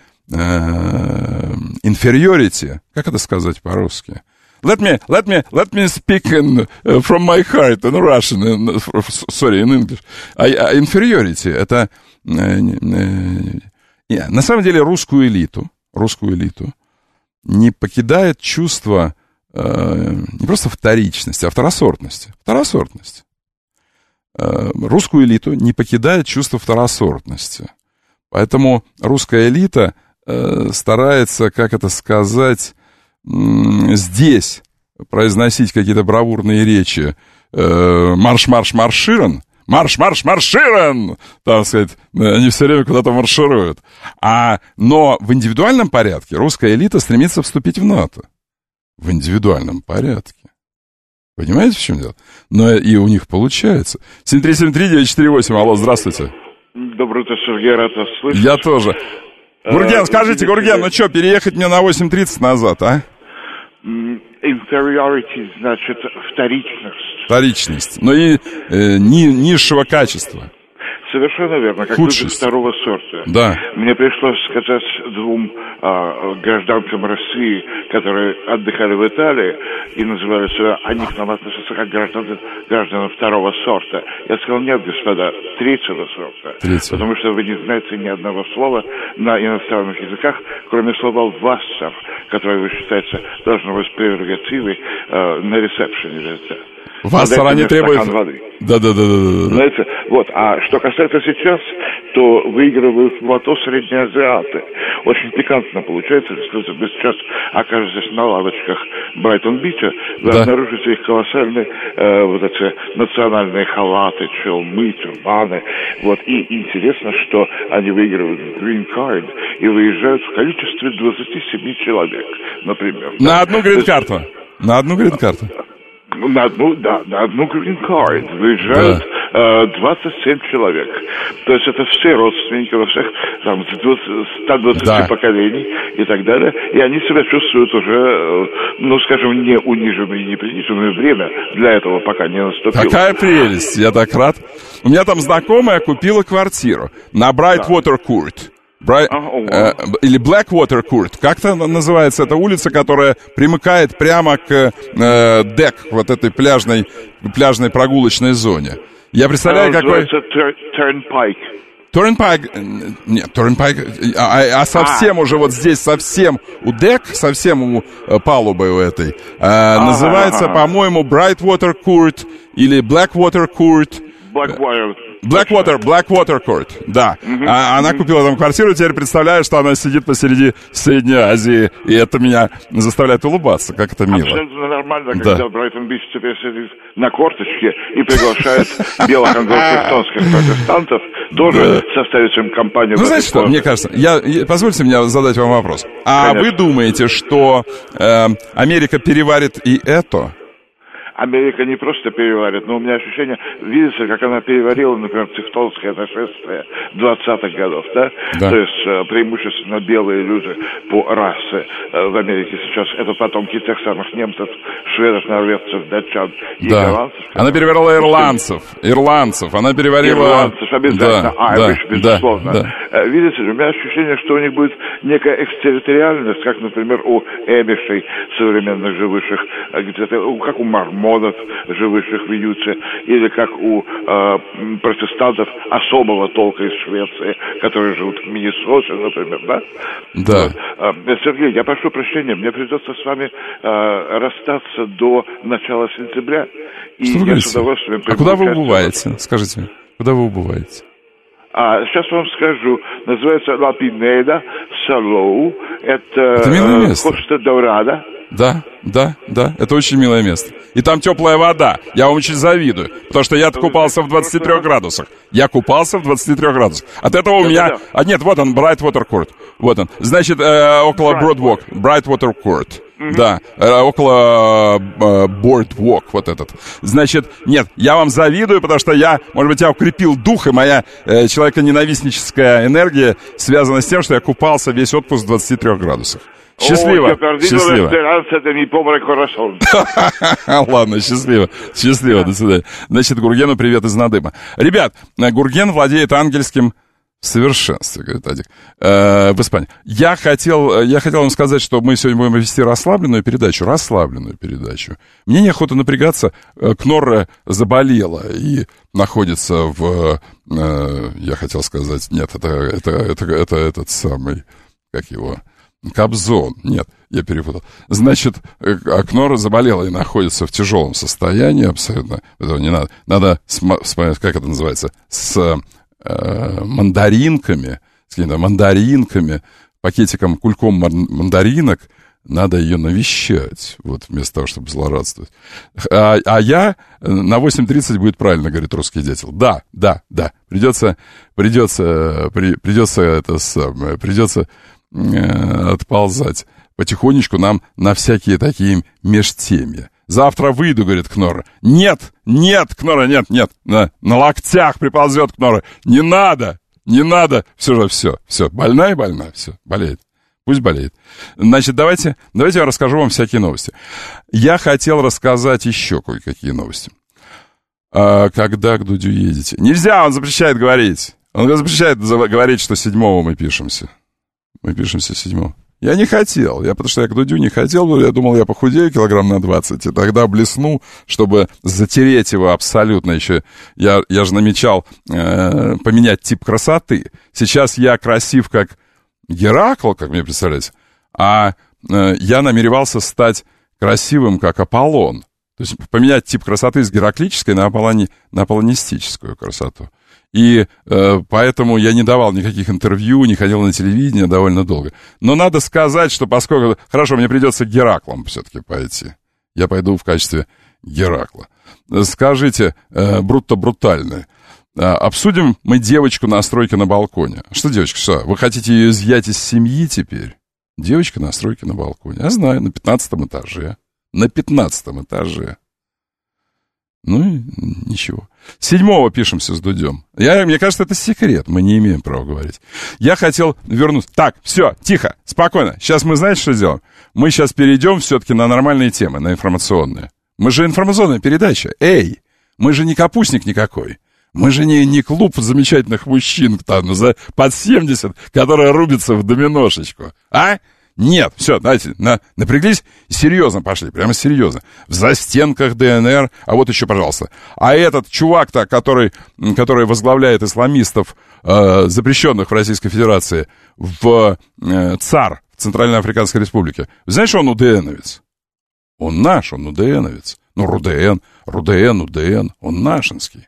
inferiority, как это сказать по-русски? Let me speak from my heart in Russian, sorry, in English. Inferiority, это на самом деле русскую элиту не покидает чувство не просто вторичности, а второсортности. Русскую элиту не покидает чувство второсортности. Поэтому русская элита старается, как это сказать, здесь произносить какие-то бравурные речи. Марш-марш-марширен. Марш-марш-марширен! Так сказать, они все время куда-то маршируют. Но в индивидуальном порядке русская элита стремится вступить в НАТО. В индивидуальном порядке. Понимаете, в чем дело? Но и у них получается. 7373948, алло, здравствуйте. Доброе утро, Сергей, рад вас слышать. Я тоже. Гурген, скажите, ну что, переехать мне на 8:30 назад, а? Inferiority значит вторичность. Но и низшего качества. Совершенно верно, как люди 2-го сорта. Да. Мне пришлось сказать 2 гражданкам России, которые отдыхали в Италии и называли себя, они к нам относятся как гражданам 2-го сорта. Я сказал, нет, господа, 3-го сорта. Потому что вы не знаете ни одного слова на иностранных языках, кроме слова «вассер», которое, вы считаете, должно быть прерогативой на ресепшене. Вассер они требуют... Да. Знаете, вот, а что касается сейчас, то выигрывают в лото средние азиаты. Очень пикантно получается, если вы сейчас окажетесь на лавочках Брайтон-Бича, вы обнаружите их колоссальные вот эти национальные халаты, челмы, тюрбаны. Вот, и интересно, что они выигрывают Green Card и выезжают в количестве 27 человек, например. На одну грин-карту. На одну грин-карту. На одну green card выезжают 27 человек. То есть это все родственники во всех там 120 поколений и так далее. И они себя чувствуют уже, ну, скажем, не униженные, не приниженные. Время для этого пока не наступило. Какая прелесть, я так рад. У меня там знакомая купила квартиру на Брайтвотер Курт. Или Blackwater Court. Как-то называется эта улица, которая примыкает прямо к дек, вот этой пляжной прогулочной зоне. Я представляю, какой... Turnpike. Turnpike, совсем уже вот здесь, совсем у дек, совсем у палубы у этой, называется, по-моему, Brightwater Court или Blackwater Court. Blackwater Court, да. Она купила там квартиру, теперь представляю, что она сидит посреди Средней Азии, и это меня заставляет улыбаться, как это мило. Абсолютно нормально, когда Брайтон-Бич теперь сидит на корточке и приглашает белых англосаксонских протестантов тоже составить им компанию. Ну, знаете что, мне кажется, позвольте мне задать вам вопрос. А вы думаете, что Америка переварит и это? Америка не просто переварит, но у меня ощущение, видится, как она переварила, например, тевтонское нашествие 20-х годов, да? То есть преимущественно белые люди по расе в Америке сейчас, это потомки тех самых немцев, шведов, норвежцев, датчан и голландцев. Она переварила ирландцев, она переварила... Ирландцев обязательно, безусловно. Видите, у меня ощущение, что у них будет некая экстерриториальность, как, например, у эмишей современных живущих, как у мормонов, живущих в Юте, или как у протестантов особого толка из Швеции, которые живут в Миннесоте, например, да? Да. Сергей, я прошу прощения, мне придется с вами расстаться до начала сентября. И я с удовольствием... А куда вы убываете? Скажите, куда вы убываете? Сейчас вам скажу. Называется Ла Пинеда, Салоу. Это милое место. Коста Доурада. Да. Это очень милое место. И там теплая вода. Я вам очень завидую. Потому что я купался в 23 градусах. От этого у меня... нет, вот он, Brightwater Court. Вот он. Значит, около Broadwalk. Brightwater Court. Да, около Boardwalk, вот этот. Значит, нет, я вам завидую, потому что может быть, я укрепил дух, и моя человеконенавистническая энергия связана с тем, что я купался весь отпуск в 23 градусах. Счастливо. Ладно, счастливо, до свидания. Значит, Гургену привет из Надыма. Ребят, Гурген владеет ангельским в совершенстве, говорит Адик, в Испании. Я хотел вам сказать, что мы сегодня будем вести расслабленную передачу. Мне неохота напрягаться. Кнорра заболела и находится в... я хотел сказать, нет, это этот самый, как его... Кобзон. Нет, я перепутал. Значит, Кнорра заболела и находится в тяжелом состоянии абсолютно. Этого не надо. Надо, как это называется, с мандаринками, пакетиком, кульком мандаринок, надо ее навещать, вот, вместо того, чтобы злорадствовать. А я на 8:30 будет правильно, говорит русский дятел. Да. Придется отползать потихонечку нам на всякие такие межтемья. Завтра выйду, говорит Кнорра. Нет, Кнорра, нет. На локтях приползет Кнорра. Не надо. Все. Больная, все, болеет. Пусть болеет. Значит, давайте я расскажу вам всякие новости. Я хотел рассказать еще кое-какие новости. Когда к Дудю едете? Нельзя, он запрещает говорить. Он запрещает говорить, что 7-го мы пишемся. Мы пишемся 7-го. Я не хотел, потому что я к Дудю не хотел, я думал, я похудею килограмм на 20, и тогда блесну, чтобы затереть его абсолютно еще. Я же намечал поменять тип красоты. Сейчас я красив, как Геракл, как мне представляете, а я намеревался стать красивым, как Аполлон. То есть поменять тип красоты с гераклической на аполлонистическую красоту. И поэтому я не давал никаких интервью, не ходил на телевидение довольно долго. Но надо сказать, что поскольку... Хорошо, мне придется Гераклом все-таки пойти. Я пойду в качестве Геракла. Скажите, брутально. Обсудим мы девочку на стройке на балконе. Что, девочка, что? Вы хотите ее изъять из семьи теперь? Девочка на стройке на балконе. Я знаю, на 15-м этаже. На 15-м этаже. Ну, ничего. 7-го пишемся с Дудем. Мне кажется, это секрет. Мы не имеем права говорить. Я хотел вернуться. Так, все, тихо, спокойно. Сейчас мы, знаете, что сделаем? Мы сейчас перейдем все-таки на нормальные темы, на информационные. Мы же информационная передача. Эй, мы же не капустник никакой. Мы же не клуб замечательных мужчин там, под 70, которые рубятся в доминошечку. А? Нет, все, давайте, напряглись, серьезно пошли, прямо серьезно. В застенках ДНР, а вот еще, пожалуйста. А этот чувак-то, который возглавляет исламистов, запрещенных в Российской Федерации, в ЦАР, в Центральной Африканской Республике, знаешь, он УДНовец? Он наш, он УДНовец. Ну, РУДН, УДН, он нашинский.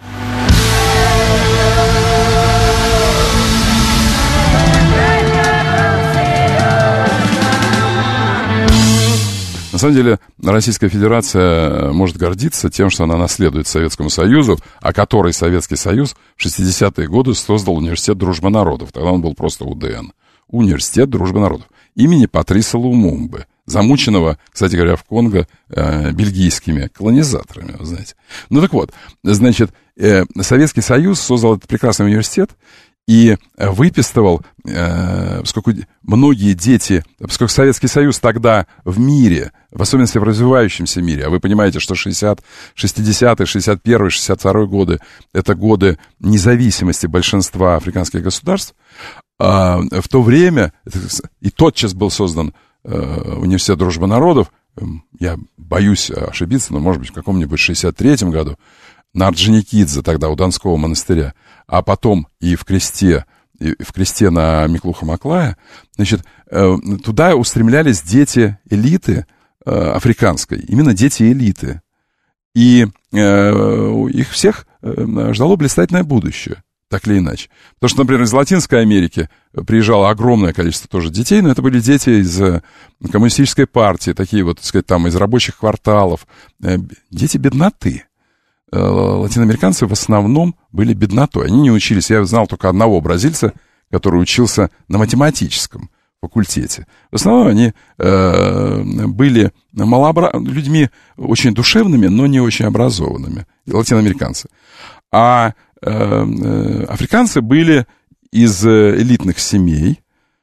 На самом деле, Российская Федерация может гордиться тем, что она наследует Советскому Союзу, а который Советский Союз в 60-е годы создал Университет Дружбы Народов. Тогда он был просто УДН. Университет Дружбы Народов. Имени Патриса Лумумбы, замученного, кстати говоря, в Конго бельгийскими колонизаторами, вы знаете. Ну так вот, значит, Советский Союз создал этот прекрасный университет, и выписывал, поскольку многие дети, поскольку Советский Союз тогда в мире, в особенности в развивающемся мире, а вы понимаете, что 60-е, 61-е, 62-е годы, это годы независимости большинства африканских государств, в то время, и тотчас был создан Университет Дружбы Народов, я боюсь ошибиться, но, может быть, в каком-нибудь 63-м году, на Орджоникидзе, тогда у Донского монастыря, а потом и в кресте на Миклуха-Маклая, значит, туда устремлялись дети элиты африканской, именно дети элиты. И их всех ждало блистательное будущее, так или иначе. Потому что, например, из Латинской Америки приезжало огромное количество тоже детей, но это были дети из коммунистической партии, такие вот, так сказать, там из рабочих кварталов, дети бедноты. Латиноамериканцы в основном были беднотой. Они не учились. Я знал только одного бразильца, который учился на математическом факультете. В основном они были людьми очень душевными, но не очень образованными. Латиноамериканцы. А африканцы были из элитных семей.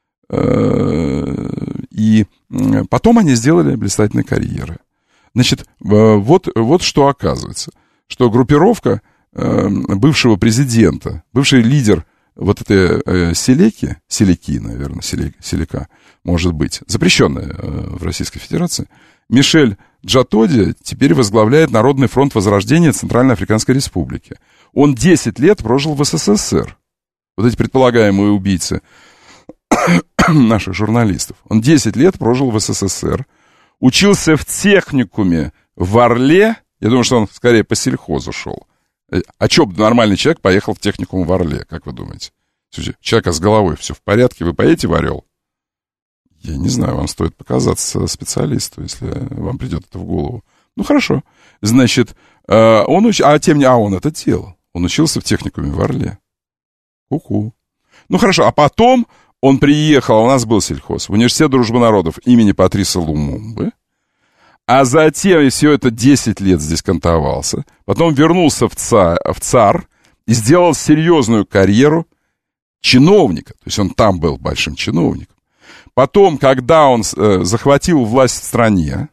И потом они сделали блистательные карьеры. Значит, вот что оказывается. Что группировка бывшего президента, бывший лидер вот этой селяки, наверное, селяка, может быть, запрещенная в Российской Федерации, Мишель Джатоди теперь возглавляет Народный фронт Возрождения Центральной Африканской Республики. Он 10 лет прожил в СССР. Вот эти предполагаемые убийцы наших журналистов. Он 10 лет прожил в СССР, учился в техникуме в Орле. Я думаю, что он скорее по сельхозу шел. А чё бы нормальный человек поехал в техникум в Орле, как вы думаете? Слушайте, человека с головой все в порядке, вы поедете в Орел? Я не знаю, вам стоит показаться специалисту, если вам придет это в голову. Ну, хорошо. Значит, он это делал. Он учился в техникуме в Орле. Ку-ку. Ну, хорошо, а потом он приехал, у нас был сельхоз, в Университет Дружбы Народов имени Патриса Лумумбы. А затем все это 10 лет здесь кантовался. Потом вернулся в ЦАР и сделал серьезную карьеру чиновника. То есть он там был большим чиновником. Потом, когда он захватил власть в стране,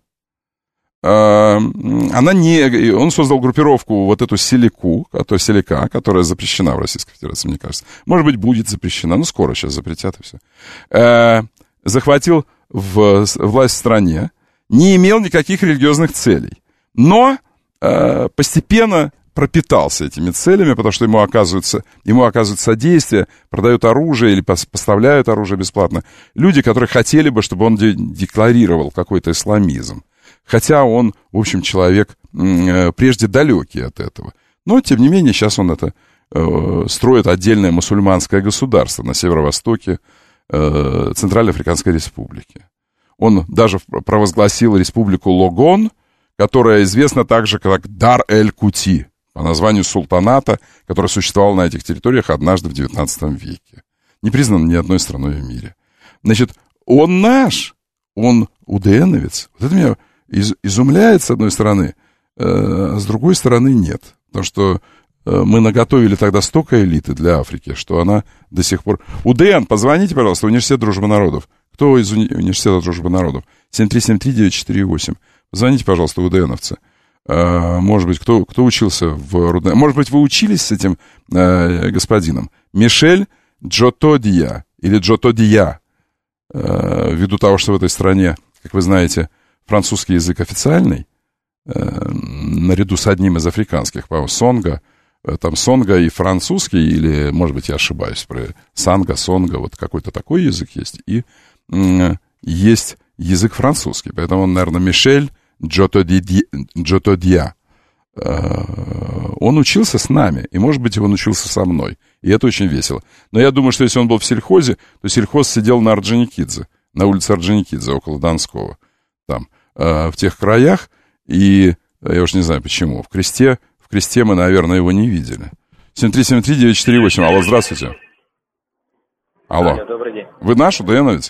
он создал группировку вот эту селяка, которая запрещена в Российской Федерации, мне кажется. Может быть, будет запрещена, но скоро сейчас запретят и все. Захватил власть в стране. Не имел никаких религиозных целей, но постепенно пропитался этими целями, потому что ему оказывают содействие, продают оружие или поставляют оружие бесплатно. Люди, которые хотели бы, чтобы он декларировал какой-то исламизм. Хотя он, в общем, человек прежде далекий от этого. Но, тем не менее, сейчас он строит отдельное мусульманское государство на северо-востоке Центральной Африканской Республики. Он даже провозгласил республику Логон, которая известна также как Дар-эль-Кути, по названию султаната, который существовал на этих территориях однажды в XIX веке. Не признан ни одной страной в мире. Значит, он наш, он УДНовец. Вот это меня изумляет, с одной стороны, а с другой стороны нет. Потому что мы наготовили тогда столько элиты для Африки, что она до сих пор... УДН, позвоните, пожалуйста, Университет Дружбы Народов. Кто из Университета Дружбы Народов? 7373948. Позвоните, пожалуйста, УДНовцы. Может быть, кто учился в РУДН? Может быть, вы учились с этим господином? Мишель Джотодия или Джотодия. ввиду того, что в этой стране, как вы знаете, французский язык официальный, наряду с одним из африканских, по-моему, сонга, там сонга и французский, или, может быть, я ошибаюсь, про санга, сонга, вот какой-то такой язык есть, и есть язык французский, поэтому он, наверное, Мишель Джотодья. Он учился с нами, и, может быть, он учился со мной, и это очень весело. Но я думаю, что если он был в сельхозе, то сельхоз сидел на Орджоникидзе, на улице Орджоникидзе, около Донского, там, в тех краях, и я уж не знаю почему, в кресте мы, наверное, его не видели. 7373948, алло, здравствуйте. Алло, добрый день. Вы наш УДНовец?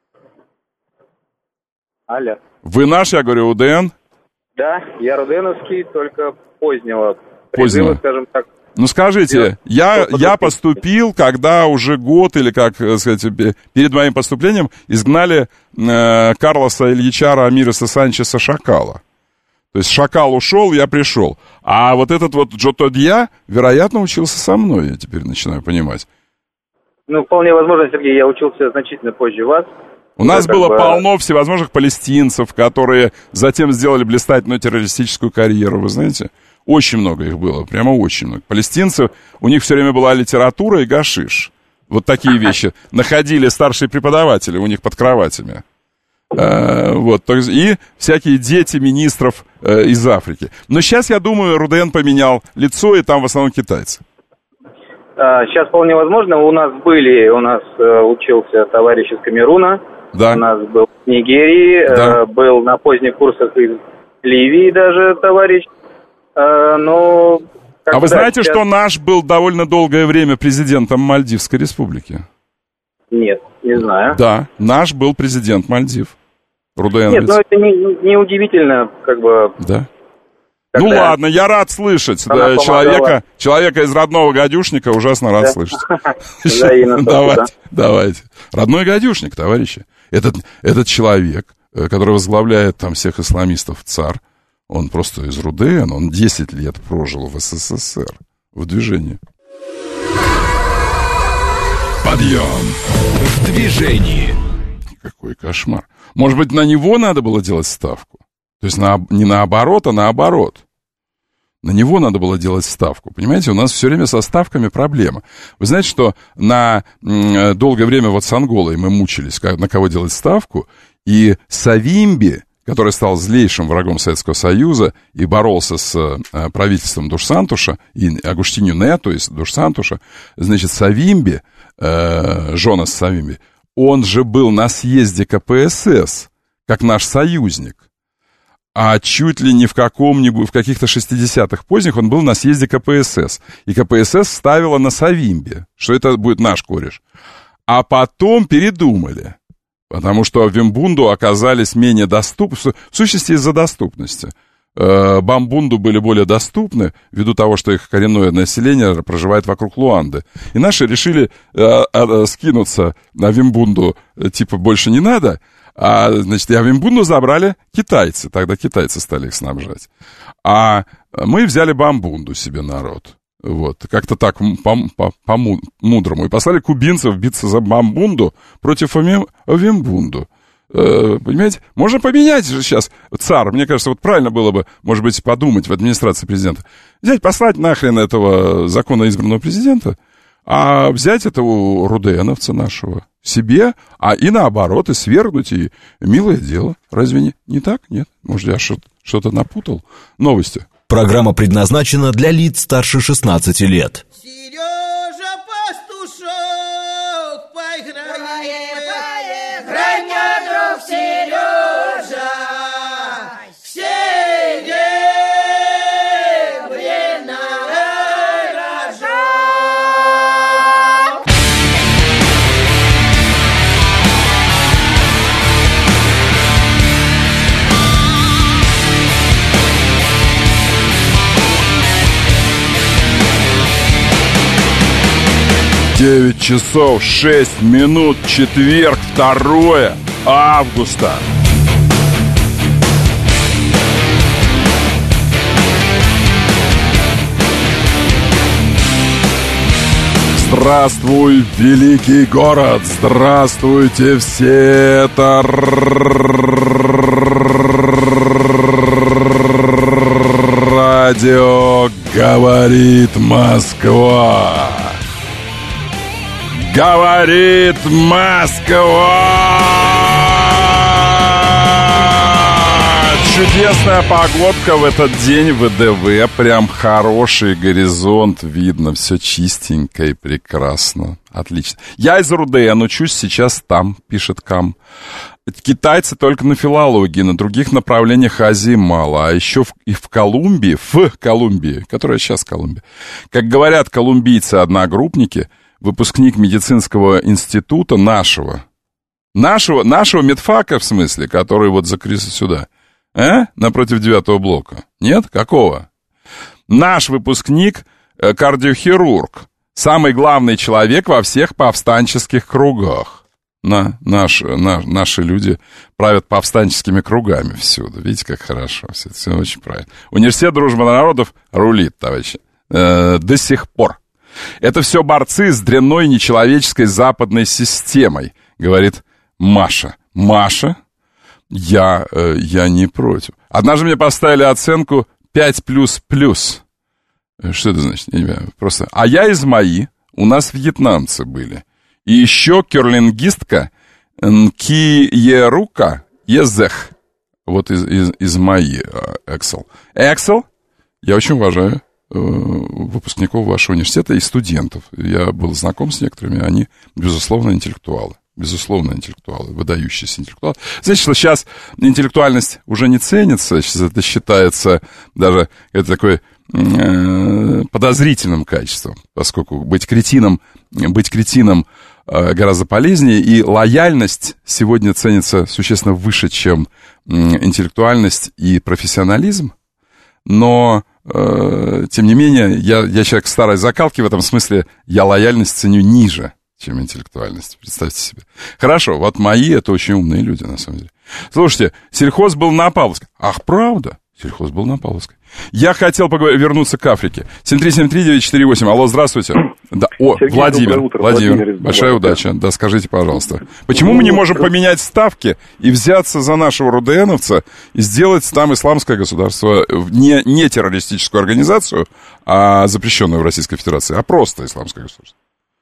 Алло. Вы наш, я говорю, УДН? Да, я руденовский, только позднего. Позднего. Скажем так. Ну, скажите, я поступил, когда уже год, или, как сказать, перед моим поступлением изгнали Карлоса Ильича Рамиреса Санчеса Шакала. То есть Шакал ушел, я пришел. А вот этот вот Джотодья, вероятно, учился со мной, я теперь начинаю понимать. Ну, вполне возможно, Сергей, я учился значительно позже вас. У нас было полно всевозможных палестинцев, которые затем сделали блистательную террористическую карьеру, вы знаете? Очень много их было, прямо очень много. Палестинцы, у них все время была литература и гашиш. Вот такие вещи находили старшие преподаватели у них под кроватями. Вот, и всякие дети министров из Африки. Но сейчас, я думаю, РУДН поменял лицо, и там в основном китайцы. Сейчас вполне возможно. У нас учился товарищ из Камеруна, да. У нас был в Нигерии, да. Был на поздних курсах из Ливии даже товарищ. Но... А вы знаете, что наш был довольно долгое время президентом Мальдивской республики? Нет, не знаю. Да, наш был президент Мальдив. РУДН. Нет, ну это не удивительно, как бы... Да. Ну ладно, я рад слышать. Да, человека из родного гадюшника ужасно рад слышать. Давайте. Родной гадюшник, товарищи. Этот человек, который возглавляет там всех исламистов ЦАР, он просто из РУДН, он 10 лет прожил в СССР, в движении. Подъем в движении. Какой кошмар. Может быть, на него надо было делать ставку? То есть не наоборот, а наоборот. На него надо было делать ставку. Понимаете, у нас все время со ставками проблема. Вы знаете, что на долгое время вот с Анголой мы мучились, на кого делать ставку, и Савимби, который стал злейшим врагом Советского Союза и боролся с правительством Душ-Сантуша, и Агуштинью Не, то есть Душ-Сантуша, значит, Савимби, Жонас Савимби, он же был на съезде КПСС, как наш союзник. А чуть ли не в каких-то 60-х поздних он был на съезде КПСС. И КПСС ставила на Савимби, что это будет наш кореш. А потом передумали, потому что Вимбунду оказались менее доступны, в сущности из-за доступности. Бамбунду были более доступны, ввиду того, что их коренное население проживает вокруг Луанды. И наши решили скинуться на Вимбунду, типа больше не надо. Значит, Вимбунду забрали китайцы, тогда китайцы стали их снабжать. А мы взяли Бамбунду себе народ. Вот, как-то так по-мудрому. И послали кубинцев биться за Бамбунду против Вимбунду. Понимаете? Можно поменять же сейчас ЦАР. Мне кажется, вот правильно было бы, может быть, подумать в администрации президента. Взять, послать нахрен этого законно избранного президента, а взять этого руденовца нашего себе, и наоборот, и свергнуть, и милое дело. Разве не так? Нет? Может, я что-то напутал? Новости. Программа предназначена для лиц старше 16 лет. Сережа Пастушок, поиграй, друг Сережа, Девять часов 6 минут, четверг, 2 августа. Здравствуй, великий город! Здравствуйте все! Это радио «Говорит Москва». Говорит Москва! Чудесная погодка в этот день в ВДВ. Прям хороший горизонт видно. Все чистенько и прекрасно. Отлично. Я из РУДН, учусь сейчас там, пишет Кам. Китайцы только на филологии, на других направлениях Азии мало. А еще и в Колумбии, которая сейчас Колумбия, как говорят колумбийцы-одногруппники, выпускник медицинского института нашего медфака, в смысле, который вот закрылся сюда, напротив 9-го блока. Нет? Какого? Наш выпускник, кардиохирург, самый главный человек во всех повстанческих кругах. Наши люди правят повстанческими кругами всюду. Видите, как хорошо. Все очень правильно. Университет дружбы народов рулит, товарищи. До сих пор. Это все борцы с дрянной нечеловеческой западной системой, говорит Маша. Маша? Я не против. Однажды мне поставили оценку 5++. Что это значит? Я не понимаю. Просто. А я из МАИ. У нас вьетнамцы были. И еще керлингистка Нкиерука Езех. Вот из МАИ. Эксел? Я очень уважаю выпускников вашего университета и студентов. Я был знаком с некоторыми. Они, безусловно, интеллектуалы. Выдающиеся интеллектуалы. Знаете, что сейчас интеллектуальность уже не ценится, сейчас это считается даже это такое подозрительным качеством, поскольку быть кретином гораздо полезнее, и лояльность сегодня ценится существенно выше, чем интеллектуальность и профессионализм. Но, тем не менее, я человек старой закалки, в этом смысле я лояльность ценю ниже, чем интеллектуальность. Представьте себе. Хорошо, вот мои это очень умные люди, на самом деле. Слушайте, сельхоз был на Павловской. Ах, правда? Сельхоз был на Павловской. Я хотел вернуться к Африке. 7373948. Алло, здравствуйте. Да, Сергей, Владимир, большая удача. Да, скажите, пожалуйста. Почему мы не можем поменять ставки и взяться за нашего РУДНовца и сделать там исламское государство, не террористическую организацию, а запрещенную в Российской Федерации, а просто исламское государство?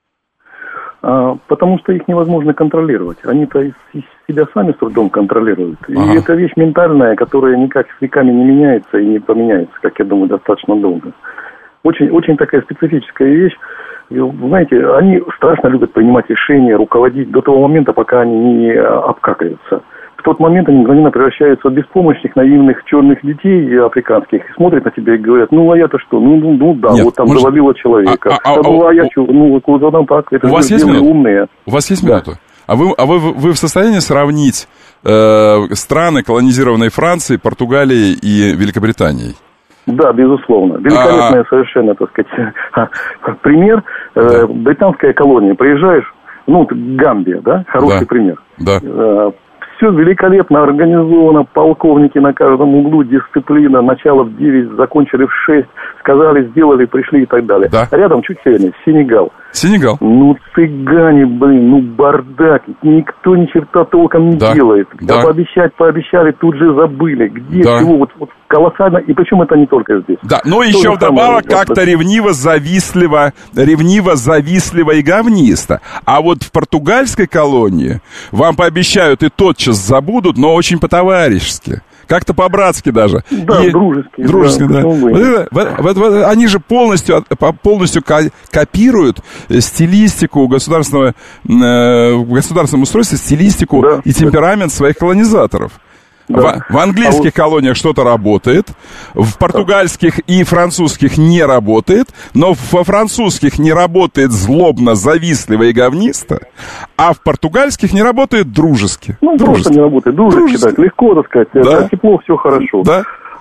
Потому что их невозможно контролировать. Они-то из себя сами с трудом контролируют. И это вещь ментальная, которая никак с веками не меняется и не поменяется, как я думаю, достаточно долго. Очень, очень такая специфическая вещь. И, знаете, они страшно любят принимать решения, руководить до того момента, пока они не обкакаются. В тот момент они мгновенно превращаются в беспомощных, наивных, черных детей африканских, и смотрят на тебя и говорят, ну, а я-то что? Ну да, нет, вот там завалило человека. Вот там так, это же сделали умные. У вас есть минута? А вы в состоянии сравнить страны, колонизированные Францией, Португалией и Великобританией? Да, безусловно. Великолепная совершенно, так сказать, пример. Британская колония. Приезжаешь, Гамбия, да? Хороший пример. Да. Все великолепно организовано, полковники на каждом углу, дисциплина, начало в 9, закончили в 6, сказали, сделали, пришли и так далее. Да. Рядом чуть севернее, Сенегал. Цыгане, бардак, никто ни черта толком не делает. Да. Пообещали, тут же забыли. Где чего, вот колоссально, и причем это не только здесь. Да, но еще вдобавок как-то ревниво-завистливо и говнисто. А вот в португальской колонии вам пообещают и тотчас забудут, но очень по-товарищески. Как-то по-братски даже. Да, дружески, да. Они же полностью копируют стилистику в государственном устройстве, стилистику и темперамент своих колонизаторов. Да. В английских колониях что-то работает, в португальских и французских не работает, но во французских не работает злобно, завистливо и говнисто, а в португальских не работает дружески. Просто не работает. Дружески. Так, легко, так сказать, тепло, все хорошо. Да.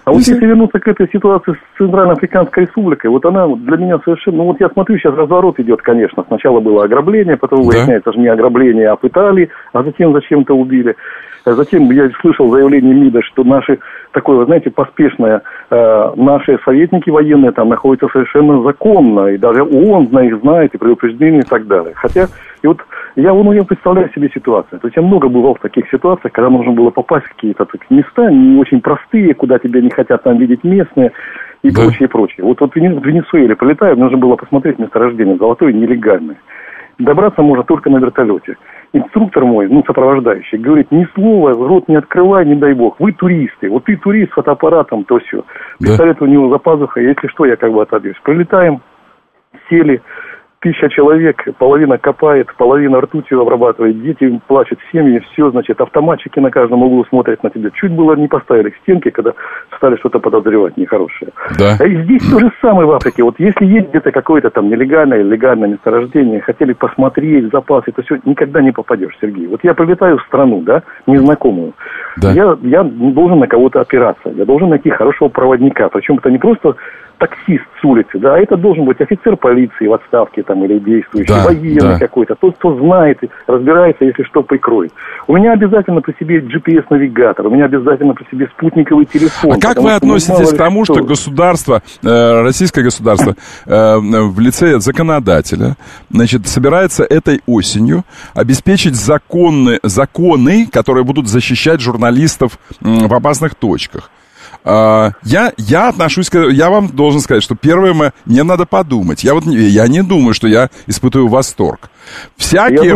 А вот если вернуться к этой ситуации с Центральноафриканской Республикой, вот она для меня совершенно... Ну вот я смотрю, сейчас разворот идет, конечно. Сначала было ограбление, потом выясняется, что не ограбление, а пытали, а затем зачем-то убили. Затем я слышал заявление МИДа, что наши, такое, знаете, поспешное, наши советники военные там находятся совершенно законно, и даже ООН их знает, и предупреждены, и так далее. Хотя, и вот я представляю себе ситуацию. То есть я много бывал в таких ситуациях, когда нужно было попасть в какие-то места, не очень простые, куда тебя не хотят там видеть местные, и прочее, прочее. Вот в Венесуэле прилетаю, нужно было посмотреть месторождение золотое нелегальное. Добраться можно только на вертолете. Инструктор мой, сопровождающий, говорит, ни слова, рот не открывай, не дай бог. Вы туристы. Вот ты турист с фотоаппаратом, то все. Пистолет у него за пазухой, если что, я как бы отодвинусь. Прилетаем, сели, 1000 человек, половина копает, половина ртутью обрабатывает, дети плачут, семьи, все, значит, автоматчики на каждом углу смотрят на тебя. Чуть было не поставили к стенке, когда стали что-то подозревать нехорошее. Да. И здесь то же самое в Африке. Вот если есть где-то какое-то там нелегальное или легальное месторождение, хотели посмотреть, запасы, это все, никогда не попадешь, Сергей. Вот я прилетаю в страну, да, незнакомую. Да. Я должен на кого-то опираться. Я должен найти хорошего проводника. Причем это не просто таксист с улицы, да, а это должен быть офицер полиции в отставке там или действующий, военный какой-то, тот, кто знает, разбирается, если что, прикроет. У меня обязательно при себе GPS-навигатор, у меня обязательно при себе спутниковый телефон. А как вы относитесь к тому, что государство, российское государство в лице законодателя, значит, собирается этой осенью обеспечить законы, которые будут защищать журналистов в опасных точках? Я отношусь я вам должен сказать, что первое, мне надо подумать. Я не думаю, что я испытываю восторг. Всякий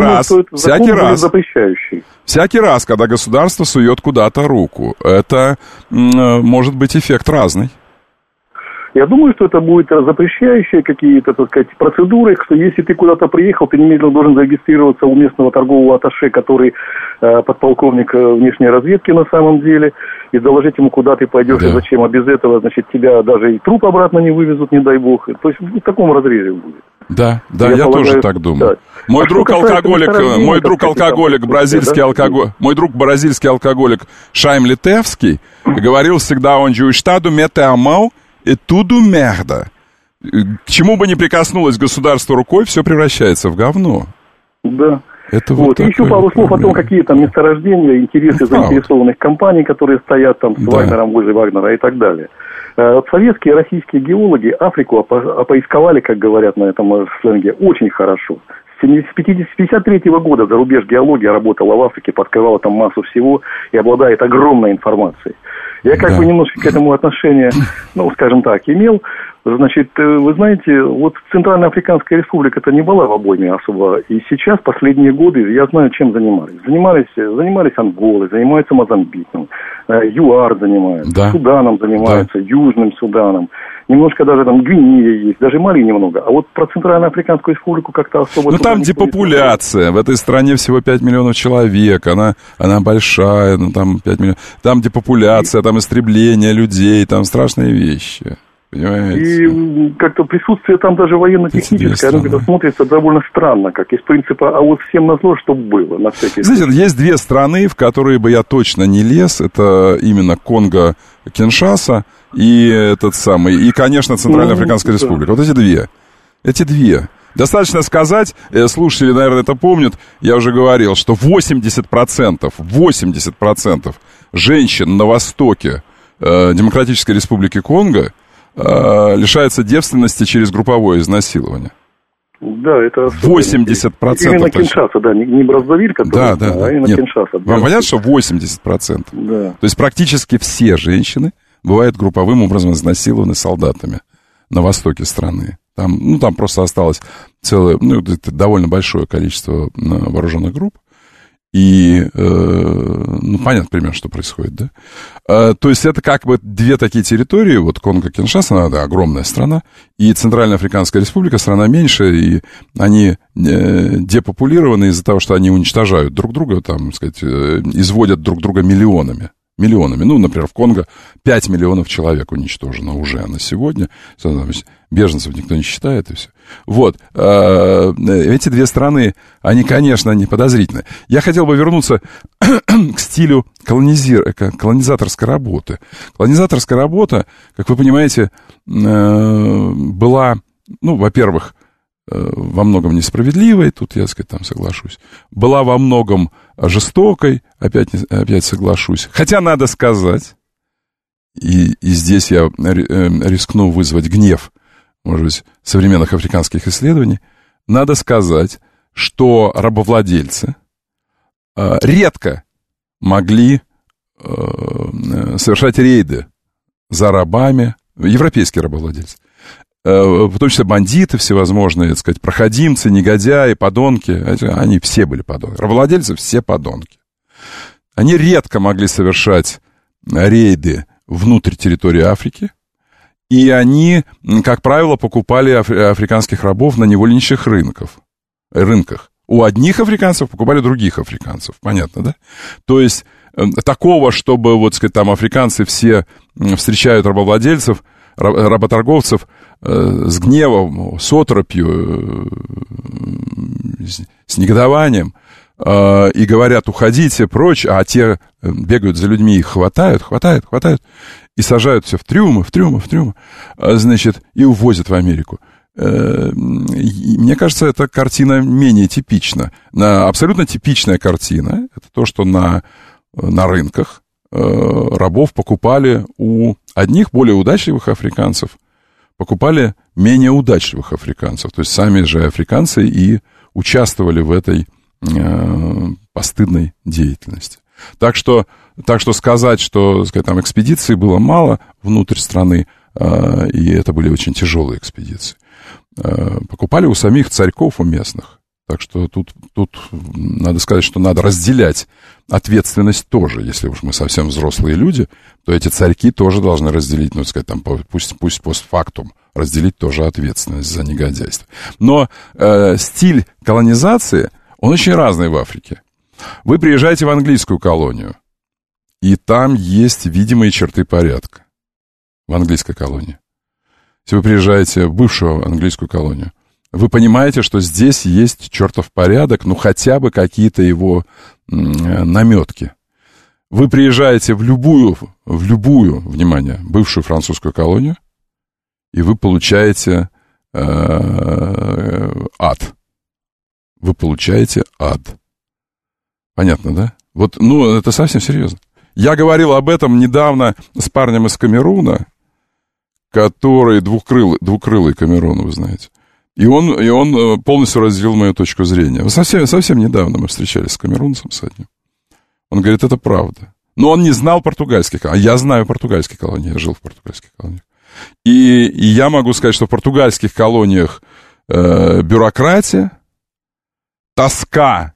раз, когда государство сует куда-то руку, это может быть эффект разный. Я думаю, что это будет запрещающие какие-то, так сказать, процедуры, что если ты куда-то приехал, ты немедленно должен зарегистрироваться у местного торгового атташе, который подполковник внешней разведки на самом деле, и доложить ему, куда ты пойдешь и зачем. А без этого, значит, тебя даже и труп обратно не вывезут, не дай бог. То есть в таком разрезе будет. Да, я тоже так думаю. Да. Мой друг бразильский алкоголик Шайм Литевский говорил всегда: он же штаду метеамал и туду мерда. К чему бы ни прикоснулось государство рукой, все превращается в говно. Да. Это вот. И еще пару слов о том, какие там месторождения, интересы заинтересованных компаний, которые стоят там с Вагнером, возле Вагнера и так далее. Советские и российские геологи Африку поисковали, как говорят на этом сленге, очень хорошо. С 1953 года зарубеж геология работала в Африке, подкрывала там массу всего и обладает огромной информацией. Я как бы немножко к этому отношение, скажем так, имел. Значит, вы знаете, вот Центральноафриканская Республика-то не была в обойме особо. И сейчас, последние годы, я знаю, чем занимались. Занимались Анголой, занимаются Мозамбиком, ЮАР занимается, Суданом занимаются, Южным Суданом. Немножко даже там Гвинея есть, даже Мали немного. А вот про Центральноафриканскую Республику как-то особо... там депопуляция. В этой стране всего 5 миллионов человек. Она большая, там 5 миллионов. Там депопуляция, там истребление людей, там страшные вещи. Понимаете? И как-то присутствие там даже военно-техническое, оно как-то смотрится довольно странно, как из принципа, а вот всем назло, чтобы было, на всякий случай. Знаете, есть две страны, в которые бы я точно не лез, это именно Конго-Киншаса и конечно, Центральноафриканская Республика. Вот эти две. Достаточно сказать, слушатели, наверное, это помнят, я уже говорил, что 80% женщин на востоке Демократической Республики Конго лишается девственности через групповое изнасилование. Да, это... 80%. Именно Киншаса, не Браззавиль, который, а именно Киншаса. Вам понятно, что 80%? Да. То есть практически все женщины бывают групповым образом изнасилованы солдатами на востоке страны. Там просто осталось это довольно большое количество вооруженных групп. И, понятно примерно, что происходит, да? То есть это как бы две такие территории, вот Конго-Киншаса, она огромная страна, и Центральноафриканская Республика, страна меньшая, и они депопулированы из-за того, что они уничтожают друг друга, изводят друг друга миллионами. Миллионами. Ну, например, в Конго 5 миллионов человек уничтожено уже на сегодня. Беженцев никто не считает, и все. Вот. Эти две страны, они, конечно, они подозрительны. Я хотел бы вернуться к стилю колонизаторской работы. Колонизаторская работа, как вы понимаете, была, ну, во-первых, во многом несправедливой, тут я, так сказать, там соглашусь, была во многом жестокой, опять соглашусь. Хотя надо сказать, и здесь я рискну вызвать гнев, может быть, современных африканских исследований, надо сказать, что рабовладельцы редко могли совершать рейды за рабами, европейские рабовладельцы. В том числе бандиты всевозможные, так сказать, проходимцы, негодяи, подонки. Они все были подонки. Рабовладельцы все подонки. Они редко могли совершать рейды внутрь территории Африки. И они, как правило, покупали африканских рабов на невольничьих рынках. У одних африканцев покупали других африканцев. Понятно, да? То есть такого, чтобы, вот, сказать, там африканцы все встречают рабовладельцев, работорговцев с гневом, с оторопью, с негодованием, и говорят, уходите прочь, а те бегают за людьми, их хватают, и сажают все в трюмы, значит, и увозят в Америку. Мне кажется, эта картина менее типична. Абсолютно типичная картина — это то, что на рынках рабов покупали у одних более удачливых африканцев, покупали менее удачливых африканцев. То есть сами же африканцы и участвовали в этой постыдной деятельности. Так что сказать, что, сказать, там экспедиций было мало внутрь страны, и это были очень тяжелые экспедиции. Покупали у самих царьков, у местных. Так что тут надо сказать, что надо разделять ответственность тоже. Если уж мы совсем взрослые люди, то эти царьки тоже должны разделить, ну, сказать, там, пусть постфактум, разделить тоже ответственность за негодяйство. Но стиль колонизации, он очень разный в Африке. Вы приезжаете в английскую колонию, и там есть видимые черты порядка в английской колонии. Если вы приезжаете в бывшую английскую колонию, вы понимаете, что здесь есть чертов порядок, ну, хотя бы какие-то его наметки. Вы приезжаете в любую, внимание, бывшую французскую колонию, и вы получаете ад. Вы получаете ад. Понятно, да? Вот, ну, это совсем серьезно. Я говорил об этом недавно с парнем из Камеруна, который двукрылый Камерун, вы знаете. И он полностью разделил мою точку зрения. Совсем недавно мы встречались с камерунцем, с одним. Он говорит, это правда. Но он не знал португальских колоний. А я знаю португальские колонии, я жил в португальских колониях. И я могу сказать, что в португальских колониях бюрократия, тоска,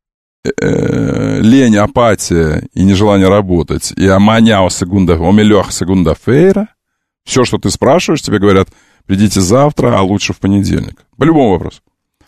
лень, апатия и нежелание работать, и аманяо мелhor segunda-feira, все, что ты спрашиваешь, тебе говорят, придите завтра, а лучше в понедельник. По любому вопросу.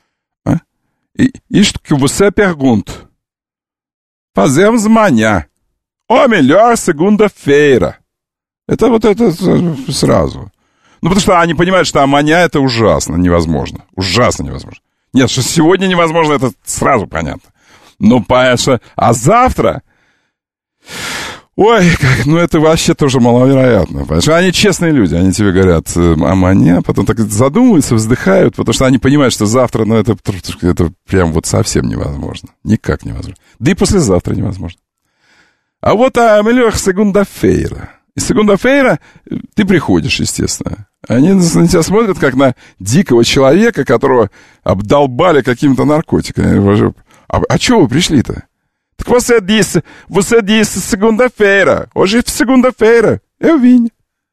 Isto que você pergunta. Fazemos amanhã. Ou melhor, segunda-feira. Это вот это сразу. Ну, потому что они понимают, что аманя это ужасно невозможно. Ужасно невозможно. Нет, что сегодня невозможно, это сразу понятно. Ну, понятно. А завтра... Ой, ну это вообще тоже маловероятно. Потому что они честные люди, они тебе говорят аманя, потом так задумываются, вздыхают, потому что они понимают, что завтра, ну это прям вот совсем невозможно. Никак невозможно. Да и послезавтра невозможно. А вот melhor segunda-feira. И segunda-feira ты приходишь, естественно. Они на тебя смотрят, как на дикого человека, которого обдолбали какими-то наркотиками. А чего вы пришли-то? Так você disse segunda-feira. Hoje é segunda-feira. Eu vim.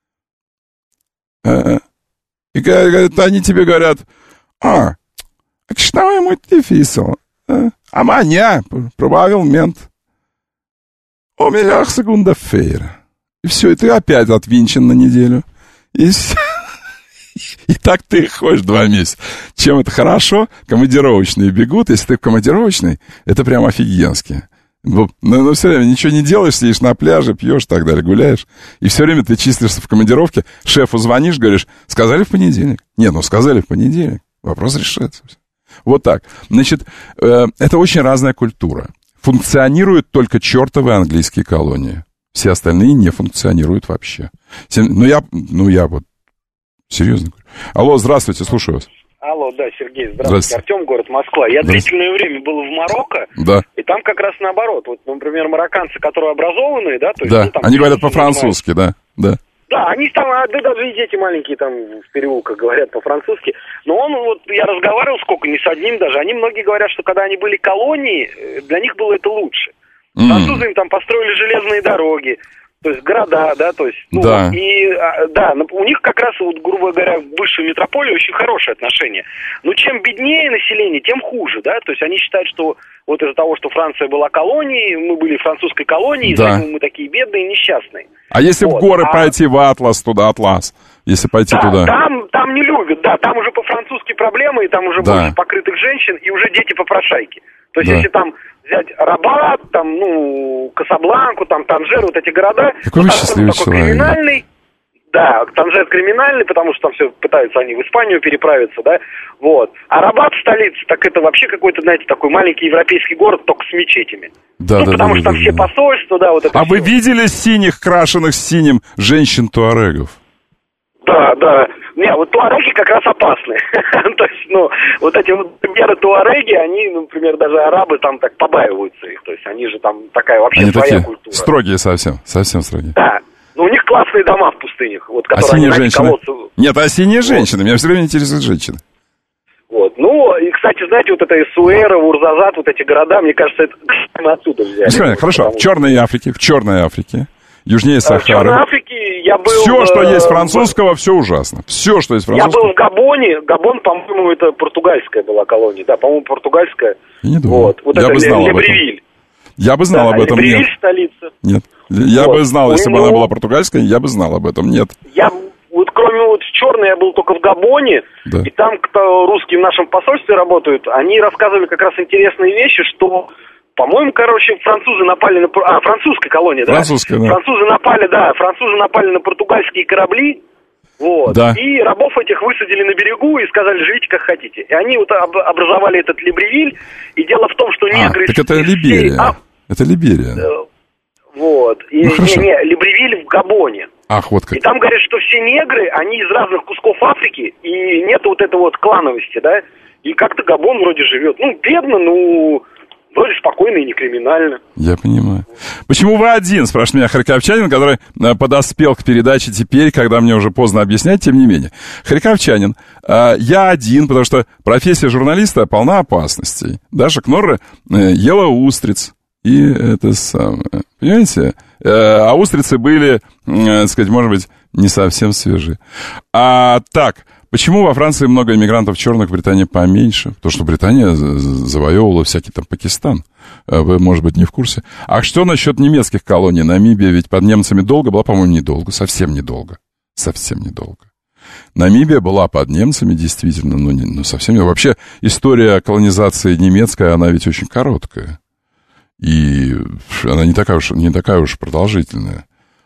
И они тебе говорят, a questão é muito difícil. Amanhã, provavelmente. Ou melhor, segunda-feira. И все, и ты опять отвинчен на неделю. И так ты ходишь 2 месяца. Чем это хорошо? Командировочные бегут. Если ты командировочный, это прям офигенски. Ну, все время ничего не делаешь, сидишь на пляже, пьешь и так далее, гуляешь. И все время ты числишься в командировке, шефу звонишь, говоришь, сказали в понедельник. Нет, ну сказали в понедельник. Вопрос решается. Вот так. Значит, это очень разная культура. Функционируют только чертовы английские колонии. Все остальные не функционируют вообще. Я вот серьезно говорю. Алло, здравствуйте, слушаю вас. Алло, да, Сергей, здравствуйте. Артем, город Москва. Я длительное время был в Марокко, да. И там как раз наоборот. Вот, например, марокканцы, которые образованные, да, то есть, да, ну, там, они говорят по-французски, да. Да, они там, да даже и дети маленькие там в переулках говорят по-французски. Но я разговаривал сколько, не с одним даже, они многие говорят, что когда они были колонии, для них было это лучше. Французы им там построили железные дороги, то есть города, да, то есть, у них как раз, грубо говоря, в высшую метрополию очень хорошие отношения. Но чем беднее население, тем хуже, да, то есть они считают, что вот из-за того, что Франция была колонией, мы были французской колонией, поэтому мы такие бедные и несчастные. А если в горы пойти в Атлас, если пойти туда? Там не любят, да, там уже по-французски проблемы, и там уже больше покрытых женщин, и уже дети попрошайки. То есть если там взять Рабат, там, Касабланку, там, Танжер, вот эти города. Какой вы счастливый человек. Криминальный. Да, Танжер криминальный, потому что там все пытаются они в Испанию переправиться, да, вот. А Рабат, столица, так это вообще какой-то, знаете, такой маленький европейский город, только с мечетями. Потому что там все посольства, да, вот это. Вы видели синих, крашеных синим женщин-туарегов? Да. Не, вот туареги как раз опасны. То есть, вот эти вот примеры туареги, они, например, даже арабы там так побаиваются их. То есть, они же там такая вообще они своя такие культура. Строгие совсем строгие. Да. Но у них классные дома в пустынях. Вот, которые синие женщины? Нет, синие женщины. Меня все время интересуют женщины. Вот. И, кстати, знаете, вот это Иссуэра, Урзазат, вот эти города, мне кажется, это мы оттуда взяли. Хорошо, в Черной Африке. Южнее Сахары. В Черной Африке я был... Все, что есть французского, все ужасно. Все, что есть французского. Я был в Габоне. Габон, по-моему, это португальская была колония. Да, по-моему, португальская. Я не думаю. Вот я это бы знал Лебревиль. Я бы знал об этом. Лебревиль, столица. Нет. Я бы знал, если бы она была португальская, я бы знал об этом. Нет. Кроме Черной, я был только в Габоне. Да. И там, кто русские в нашем посольстве работают, они рассказывали как раз интересные вещи, что... По-моему, французы напали на... французская колония, да? Французская, да. Французы напали на португальские корабли, вот, да. И рабов этих высадили на берегу и сказали, живите как хотите. И они вот образовали этот Либревиль, и дело в том, что негры... так это Либерия. Это Либерия. Вот. Либревиль в Габоне. Ах, вот как. И там говорят, что все негры, они из разных кусков Африки, и нет вот этой вот клановости, да? И как-то Габон вроде живет. Бедно, вроде спокойно и не криминально. Я понимаю. Почему вы один, спрашивает меня харьковчанин, который подоспел к передаче теперь, когда мне уже поздно объяснять, тем не менее. Харьковчанин, я один, потому что профессия журналиста полна опасностей. Даша Кнорра ела устриц. И это самое. Понимаете? А устрицы были, так сказать, может быть, не совсем свежие. Так, почему во Франции много иммигрантов черных, в Британии поменьше? Потому что Британия завоевывала всякий там Пакистан. Вы, может быть, не в курсе. А что насчет немецких колоний? Намибия ведь под немцами долго была, по-моему, недолго. Совсем недолго. Намибия была под немцами, действительно, но совсем недолго. Вообще, история колонизации немецкая, она ведь очень короткая. И она не такая уж продолжительная.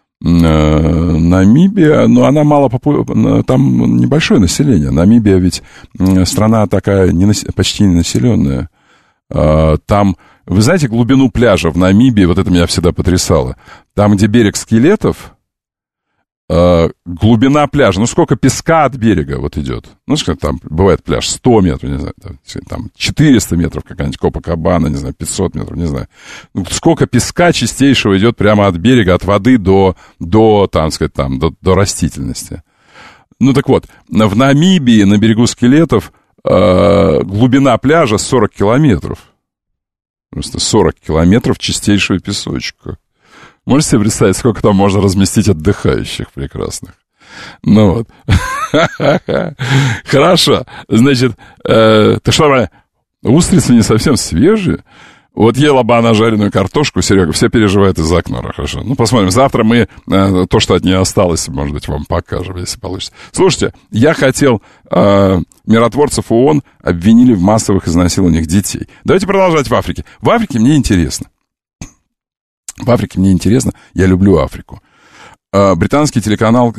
Намибия, она мало там небольшое население. Намибия ведь страна такая почти не населенная. Там, вы знаете, глубину пляжа в Намибии, вот это меня всегда потрясало. Там, где берег скелетов, глубина пляжа, сколько песка от берега вот идет. Там бывает пляж 100 метров, не знаю, там 400 метров какая-нибудь Копакабана, не знаю, 500 метров, не знаю. Сколько песка чистейшего идет прямо от берега, от воды до растительности. Так вот, в Намибии на берегу скелетов глубина пляжа 40 километров. Просто 40 километров чистейшего песочка. Можете себе представить, сколько там можно разместить отдыхающих прекрасных? Хорошо. Значит, ты что, устрицы не совсем свежие? Вот ела бы она жареную картошку, Серега, все переживают из-за окна. Хорошо. Посмотрим. Завтра мы то, что от нее осталось, может быть, вам покажем, если получится. Слушайте, я хотел... миротворцев ООН обвинили в массовых изнасилованиях детей. Давайте продолжать в Африке. В Африке мне интересно. В Африке мне интересно, я люблю Африку. Британский телеканал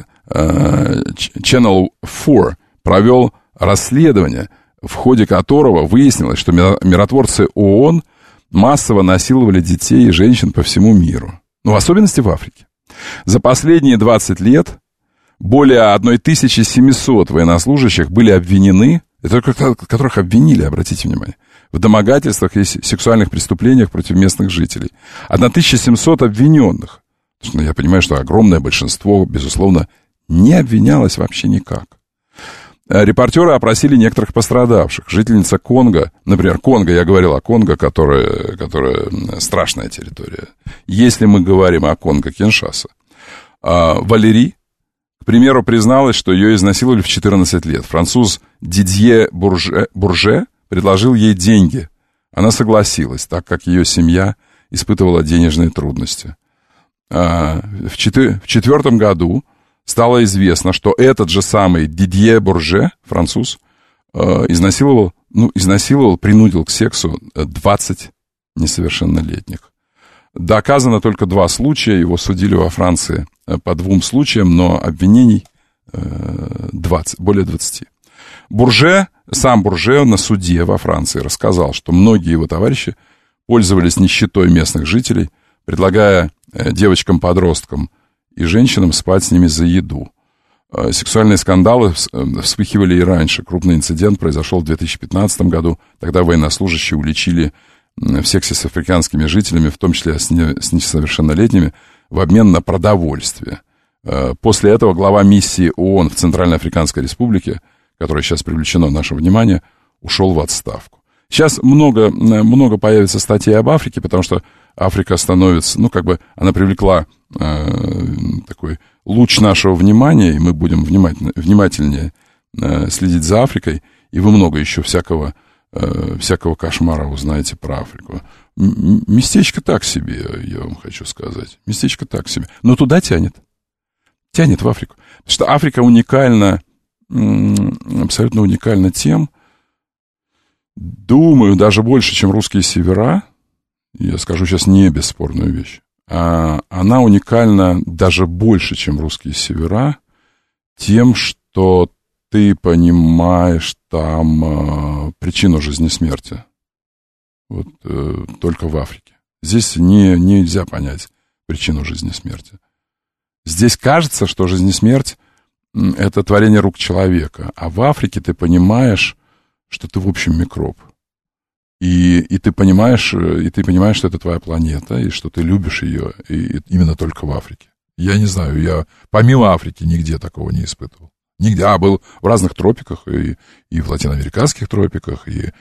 Channel 4 провел расследование, в ходе которого выяснилось, что миротворцы ООН массово насиловали детей и женщин по всему миру. В особенности в Африке. За последние 20 лет более 1700 военнослужащих были обвинены, которых обвинили, обратите внимание, в домогательствах и сексуальных преступлениях против местных жителей. 1700 обвиненных. Я понимаю, что огромное большинство, безусловно, не обвинялось вообще никак. Репортеры опросили некоторых пострадавших. Жительница Конго, например, Конго, я говорил о Конго, которая страшная территория. Если мы говорим о Конго-Киншаса, Валерий, к примеру, призналась, что ее изнасиловали в 14 лет. Француз Дидье Бурже предложил ей деньги. Она согласилась, так как ее семья испытывала денежные трудности. В 2004 году стало известно, что этот же самый Дидье Бурже, француз, изнасиловал, принудил к сексу 20 несовершеннолетних. Доказано только 2 случая, его судили во Франции по 2 случаям, но обвинений 20, более 20. Сам Бурже на суде во Франции рассказал, что многие его товарищи пользовались нищетой местных жителей, предлагая девочкам-подросткам и женщинам спать с ними за еду. Сексуальные скандалы вспыхивали и раньше. Крупный инцидент произошел в 2015 году. Тогда военнослужащие уличили в сексе с африканскими жителями, в том числе с несовершеннолетними, в обмен на продовольствие. После этого глава миссии ООН в Центральной Африканской Республике, которая сейчас привлечена в наше внимание, ушел в отставку. Сейчас много появится статей об Африке, потому что Африка становится, она привлекла такой луч нашего внимания, и мы будем внимательнее следить за Африкой, и вы много еще всякого кошмара узнаете про Африку. Местечко так себе, я вам хочу сказать. Местечко так себе. Но туда тянет. Тянет в Африку. Потому что Африка уникальна, абсолютно уникальна тем, думаю, даже больше, чем русские севера, я скажу сейчас не бесспорную вещь, она уникальна даже больше, чем русские севера, тем, что ты понимаешь там причину жизни и смерти. Вот только в Африке. Здесь нельзя понять причину жизни и смерти. Здесь кажется, что жизнь и смерть — это творение рук человека, а в Африке ты понимаешь, что ты, в общем, микроб. И ты понимаешь, что это твоя планета, и что ты любишь ее и именно только в Африке. Я не знаю, я помимо Африки нигде такого не испытывал. Нигде. Был в разных тропиках, и в латиноамериканских тропиках, и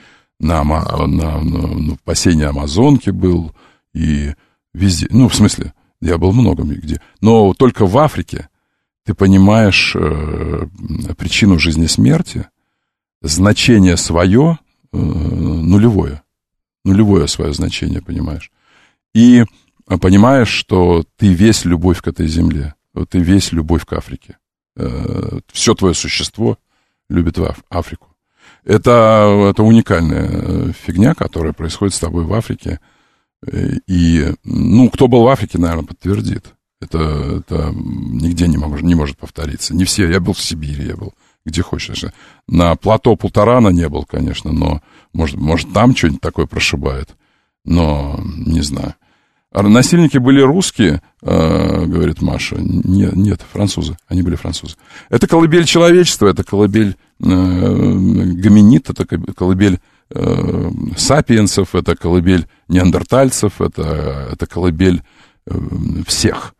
в бассейне Амазонки был, и везде. В смысле, я был много где. Но только в Африке ты понимаешь причину жизни и смерти, значение свое, нулевое свое значение, понимаешь. И понимаешь, что ты весь любовь к этой земле, ты весь любовь к Африке. Все твое существо любит Африку. Это уникальная фигня, которая происходит с тобой в Африке. И, кто был в Африке, наверное, подтвердит. Это нигде не может повториться. Не все. Я был в Сибири, я был где хочешь. На плато Пултарана не был, конечно, но, может там что-нибудь такое прошибает. Но не знаю. Насильники были русские, говорит Маша. Нет, французы. Они были французы. Это колыбель человечества, это колыбель гоминид, это колыбель сапиенсов, это колыбель неандертальцев, это колыбель всех.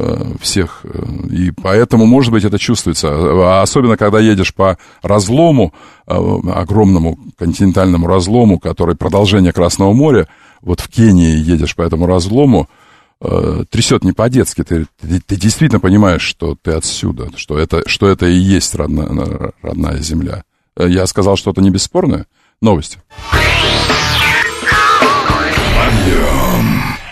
И поэтому, может быть, это чувствуется. Особенно, когда едешь по разлому, огромному континентальному разлому, который продолжение Красного моря. Вот в Кении едешь по этому разлому, трясет не по-детски. Ты действительно понимаешь, что ты отсюда, что это и есть родная земля. Я сказал что-то не бесспорное? Новости.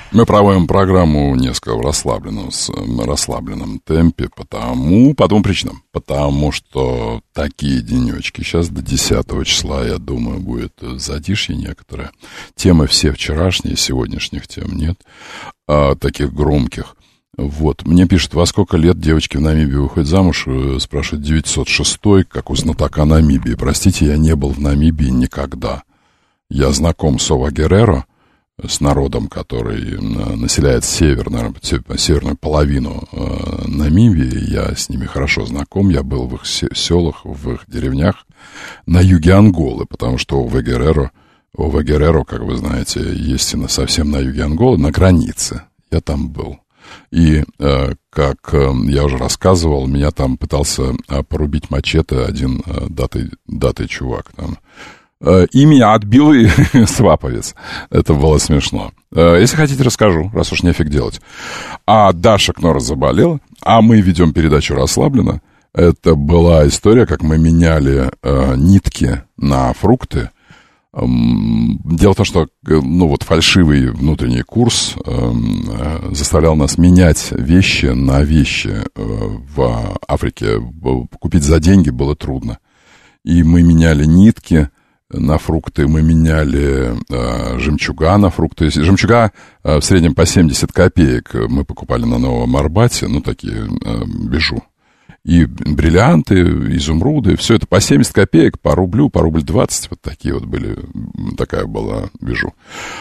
Мы проводим программу несколько в расслабленном темпе, по двум причинам. Потому что такие денечки. Сейчас до 10 числа, я думаю, будет затишье некоторое. Темы все вчерашние, сегодняшних тем нет. Таких громких. Вот. Мне пишут, во сколько лет девочки в Намибии выходят замуж? Спрашивают, 906-й, как у знатока Намибии. Простите, я не был в Намибии никогда. Я знаком с Ова-Герреро, с народом, который населяет северную половину Намибии. Я с ними хорошо знаком. Я был в их селах, в их деревнях на юге Анголы, потому что Ова-Герреро, как вы знаете, есть совсем на юге Анголы, на границе. Я там был. И, как я уже рассказывал, меня там пытался порубить мачете один датый чувак там. И меня отбил и сваповец. Это было смешно. Если хотите, расскажу, раз уж нефиг делать. А Даша Кнора заболела, а мы ведем передачу «Расслабленно». Это была история, как мы меняли нитки на фрукты. Дело в том, что фальшивый внутренний курс заставлял нас менять вещи на вещи. В Африке купить за деньги было трудно. И мы меняли нитки на фрукты, мы меняли жемчуга на фрукты. Жемчуга в среднем по 70 копеек мы покупали на Новом Арбате, такие бижу. И бриллианты, изумруды, все это по 70 копеек, по рублю 20, вот такие вот были, такая была бижу.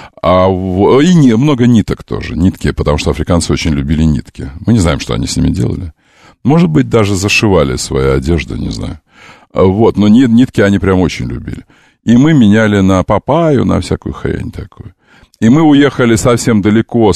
И много ниток тоже, нитки, потому что африканцы очень любили нитки. Мы не знаем, что они с ними делали. Может быть, даже зашивали свою одежду, не знаю. Вот, но нитки они прям очень любили. И мы меняли на папайю, на всякую хрень такую. И мы уехали совсем далеко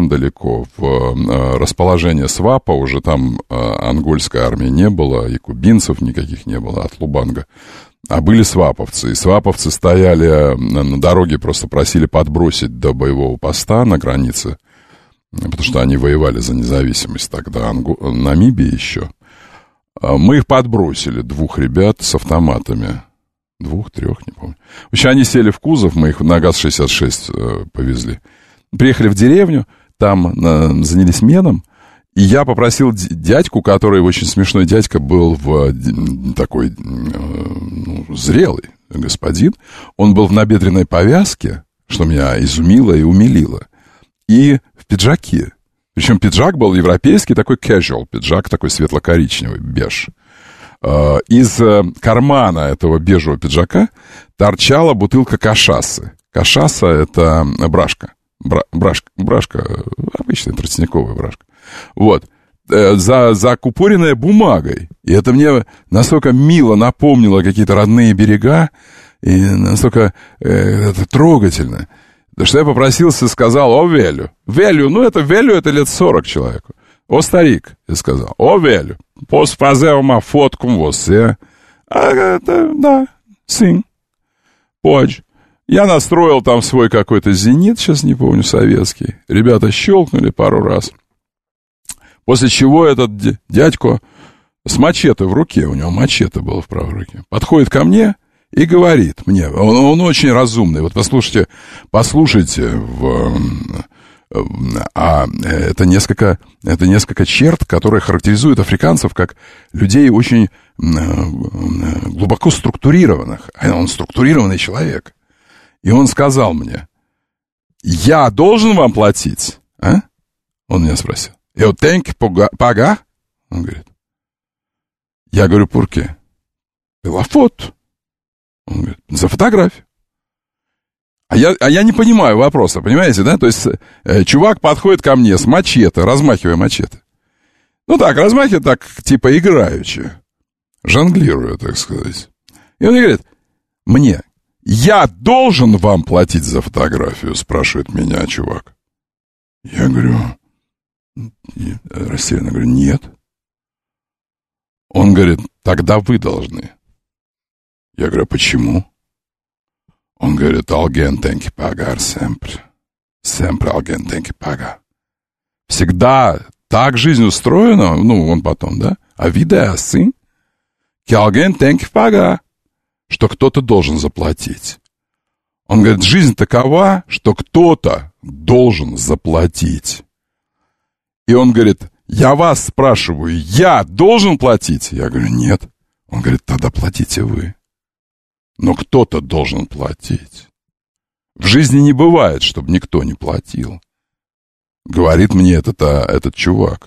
в расположение Свапа, уже там ангольской армии не было, и кубинцев никаких не было от Лубанга, а были сваповцы. И сваповцы стояли на дороге, просто просили подбросить до боевого поста на границе, потому что они воевали за независимость тогда, Намибии еще. Мы их подбросили, 2 ребят с автоматами. 2, 3, не помню. В общем, они сели в кузов, мы их на ГАЗ-66 повезли. Приехали в деревню, там занялись меном, и я попросил дядьку, который очень смешной дядька был, такой зрелый господин. Он был в набедренной повязке, что меня изумило и умилило, и в пиджаке. Причем пиджак был европейский, такой casual пиджак, такой светло-коричневый, беж. Из кармана этого бежевого пиджака торчала бутылка кашасы. Кашаса — это брашка. Брашка, обычная тростниковая брашка. Вот. Закупоренная бумагой. И это мне настолько мило напомнило какие-то родные берега, и настолько это трогательно. Да что я попросился, сказал: «О, велю». Велю, это лет 40 человеку. «О, старик», я сказал, «О, велю, posso fazer uma foto com você?» Да, sim, pode. Я настроил там свой какой-то зенит, сейчас не помню, советский. Ребята щелкнули пару раз. После чего этот дядько с мачете в руке, у него мачете было в правой руке, подходит ко мне и говорит мне, он очень разумный, вот послушайте, это несколько черт, которые характеризуют африканцев как людей очень глубоко структурированных. Он структурированный человек. И он сказал мне: «Я должен вам платить?» А? Он меня спросил. «Eu tenho que pagar?» Он говорит. Я говорю: «Por quê?» «Pela foto». Он говорит: «За фотографию». А я не понимаю вопроса, понимаете, да? То есть чувак подходит ко мне с мачете, размахивая мачете. Размахивая так, типа играючи. Жонглируя, так сказать. И он говорит мне: «Я должен вам платить за фотографию?» Спрашивает меня чувак. Я говорю, растерянно говорю: «Нет». Он говорит: «Тогда вы должны». Я говорю: «Почему?» Он говорит: «Alguém tem que pagar sempre. Sempre alguém tem que pagar». Всегда так жизнь устроена, он потом, да? А vida é assim, que alguém tem que pagar. Что кто-то должен заплатить. Он говорит: жизнь такова, что кто-то должен заплатить. И он говорит, я вас спрашиваю, я должен платить? Я говорю, нет. Он говорит, тогда платите вы. Но кто-то должен платить. В жизни не бывает, чтобы никто не платил. Говорит мне этот чувак.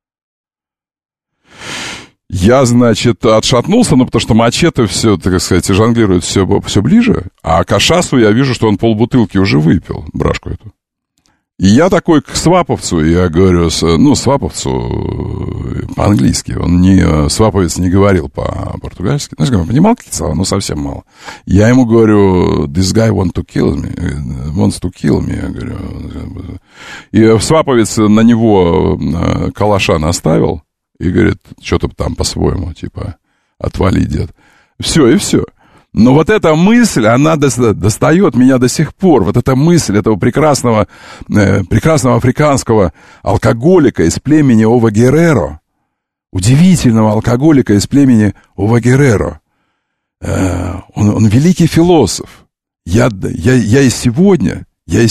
Я, значит, отшатнулся, потому что мачете все, так сказать, жонглирует все ближе, а Кашасу я вижу, что он полбутылки уже выпил, брашку эту. И я такой к сваповцу, я говорю, сваповцу по-английски, сваповец не говорил по-португальски, знаешь, понимал какие-то слова, но совсем мало. Я ему говорю, this guy wants to kill me, я говорю. И сваповец на него калаша наставил и говорит, что-то там по-своему, типа, отвали, дед. Все, и все. Но вот эта мысль, она достает меня до сих пор. Вот эта мысль этого прекрасного африканского алкоголика из племени Ова-Герреро, удивительного алкоголика из племени Ова-Герреро. Он великий философ. Я и сегодня,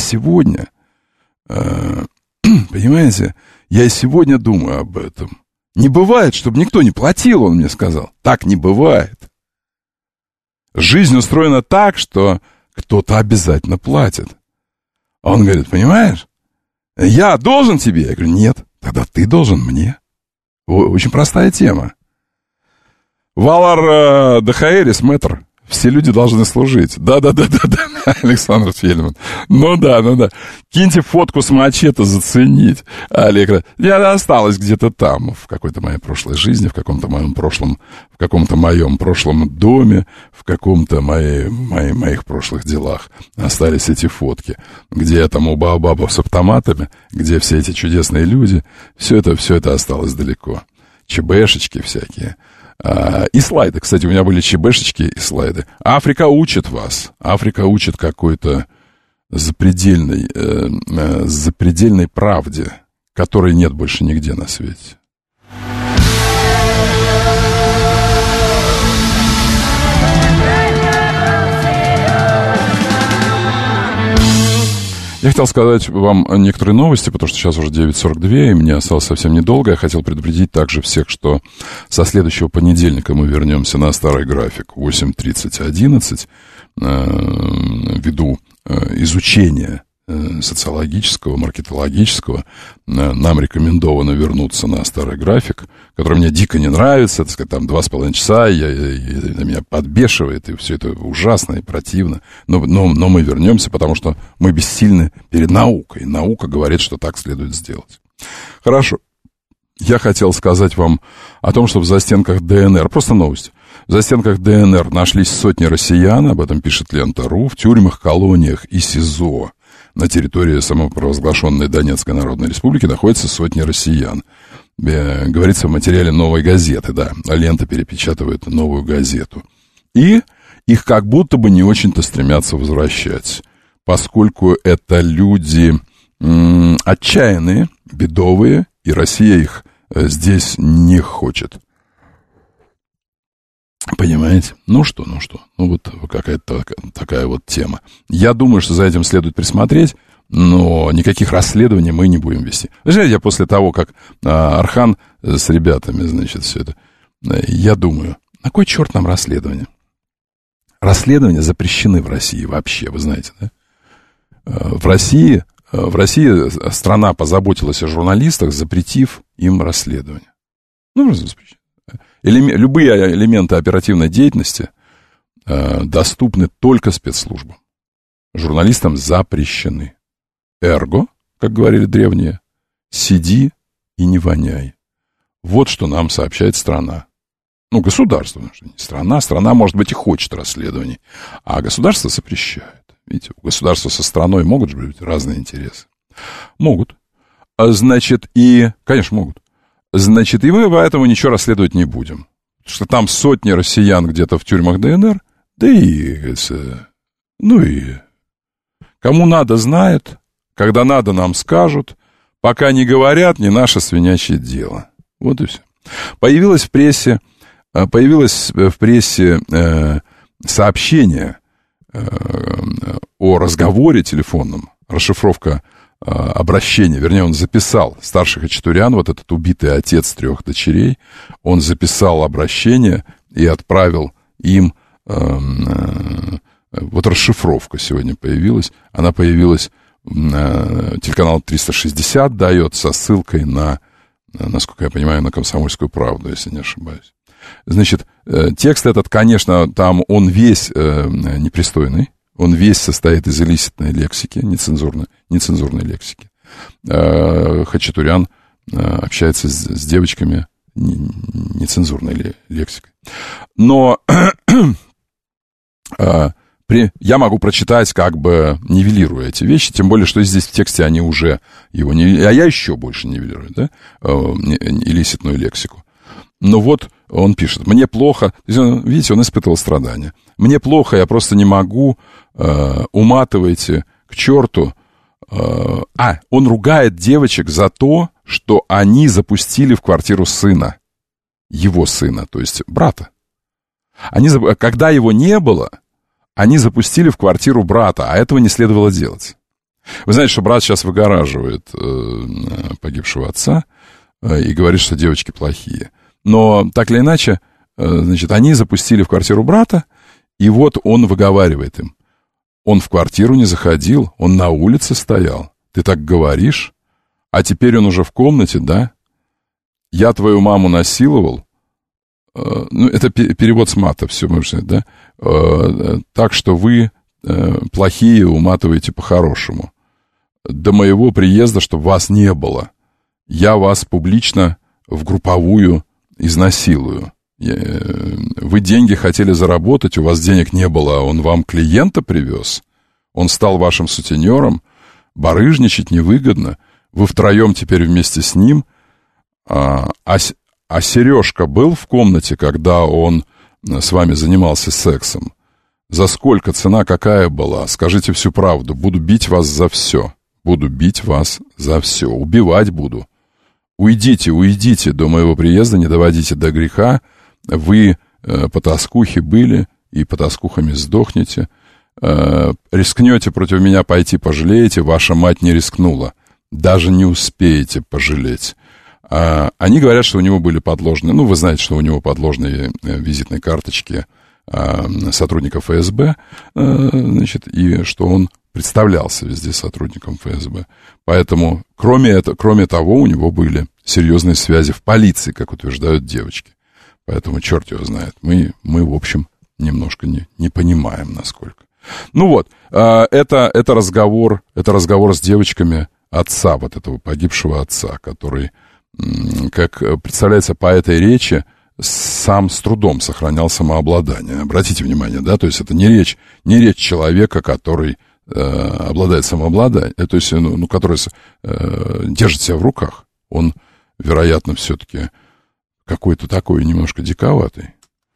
понимаете, я и сегодня думаю об этом. Не бывает, чтобы никто не платил, он мне сказал. Так не бывает. Жизнь устроена так, что кто-то обязательно платит. Он говорит, понимаешь, я должен тебе? Я говорю, нет, тогда ты должен мне. Очень простая тема. Валар Дахаэрис, мэтр. Все люди должны служить. Да, Александр Фельдман. Ну да. Киньте фотку с мачете заценить. Олег, я осталась где-то там, в какой-то моей прошлой жизни, в каком-то моем прошлом доме, в каком-то моих прошлых делах остались эти фотки, где я там у баобабов с автоматами, где все эти чудесные люди, все это осталось далеко. ЧБшечки всякие. И слайды. Кстати, у меня были ЧБшечки и слайды. Африка учит вас. Африка учит какой-то запредельной правде, которой нет больше нигде на свете. Я хотел сказать вам некоторые новости, потому что сейчас уже 9:42, и мне осталось совсем недолго. Я хотел предупредить также всех, что со следующего понедельника мы вернемся на старый график 8:30-11, ввиду изучения социологического, маркетологического. Нам рекомендовано вернуться на старый график, который мне дико не нравится, так сказать, там 2,5 часа, меня подбешивает, и все это ужасно и противно. Но мы вернемся, потому что мы бессильны перед наукой. Наука говорит, что так следует сделать. Хорошо. Я хотел сказать вам о том, что в застенках ДНР, просто новость, в застенках ДНР нашлись сотни россиян, об этом пишет Лента.ру, в тюрьмах, колониях и СИЗО. На территории самопровозглашенной Донецкой Народной Республики находятся сотни россиян. Говорится в материале «Новой газеты», да. Лента перепечатывает «Новую газету». И их как будто бы не очень-то стремятся возвращать, поскольку это люди отчаянные, бедовые, и Россия их здесь не хочет. Понимаете? Ну что. Ну вот какая-то такая вот тема. Я думаю, что за этим следует присмотреть, но никаких расследований мы не будем вести. Вы знаете, я после того, как Архан с ребятами, значит, все это, я думаю, на кой черт нам расследование? Расследования запрещены в России вообще, вы знаете, да? В России страна позаботилась о журналистах, запретив им расследование. Ну, просто запрещено. Любые элементы оперативной деятельности доступны только спецслужбам. Журналистам запрещены. Эрго, как говорили древние, сиди и не воняй. Вот что нам сообщает страна. Ну, государство, не страна. Страна, может быть, и хочет расследований, а государство запрещает. Видите, у государства со страной могут же быть разные интересы. Могут. Значит, конечно, могут. Значит, и мы поэтому ничего расследовать не будем. Потому что там сотни россиян где-то в тюрьмах ДНР, кому надо, знает, когда надо, нам скажут, пока не говорят, не наше свинячье дело. Вот и все. Появилось в прессе сообщение о разговоре телефонном расшифровка обращения, вернее, он записал, старший Хачатурян, вот этот убитый отец 3 дочерей, он записал обращение и отправил им, вот расшифровка сегодня появилась, она появилась, телеканал 360 дает со ссылкой на, насколько я понимаю, на «Комсомольскую правду», если не ошибаюсь. Значит, текст этот, конечно, там он весь непристойный, он весь состоит из илlicitной лексики, нецензурной лексики. Хачатурян общается с девочками нецензурной лексикой. Но я могу прочитать, как бы нивелируя эти вещи, тем более, что здесь в тексте они уже его нивелируют, а я еще больше нивелирую, да, илlicitную лексику. Но вот он пишет: «Мне плохо», видите, он испытывал страдания. «Мне плохо, я просто не могу, уматывайте к черту». Он ругает девочек за то, что они запустили в квартиру сына, его сына, то есть брата. Когда его не было, они запустили в квартиру брата, а этого не следовало делать. Вы знаете, что брат сейчас выгораживает погибшего отца и говорит, что девочки плохие. Но так или иначе, значит, они запустили в квартиру брата, и вот он выговаривает им: он в квартиру не заходил, он на улице стоял. Ты так говоришь? А теперь он уже в комнате, да? Я твою маму насиловал. Это перевод с мата, все можно сказать, да? Так что вы плохие, уматываете по-хорошему. До моего приезда, чтобы вас не было, я вас публично в групповую изнасилую. Вы деньги хотели заработать, у вас денег не было, он вам клиента привез, он стал вашим сутенером, барыжничать невыгодно, вы втроем теперь вместе с ним, а Сережка был в комнате, когда он с вами занимался сексом? За сколько, цена какая была? Скажите всю правду, буду бить вас за все, убивать буду. Уйдите до моего приезда, не доводите до греха. Вы потаскухи были и потаскухами сдохнете. Рискнете против меня пойти, пожалеете, ваша мать не рискнула. Даже не успеете пожалеть. Они говорят, что у него были подложные, вы знаете, что у него подложные визитные карточки сотрудников ФСБ, значит, и что он представлялся везде сотрудником ФСБ. Поэтому, кроме того, у него были серьезные связи в полиции, как утверждают девочки. Поэтому черт его знает. Мы в общем, немножко не понимаем, насколько. Это разговор с девочками отца, вот этого погибшего отца, который, как представляется по этой речи, сам с трудом сохранял самообладание. Обратите внимание, да, то есть это не речь человека, который обладает самообладанием, то есть, который держит себя в руках. Он, вероятно, все-таки какой-то такой немножко диковатый.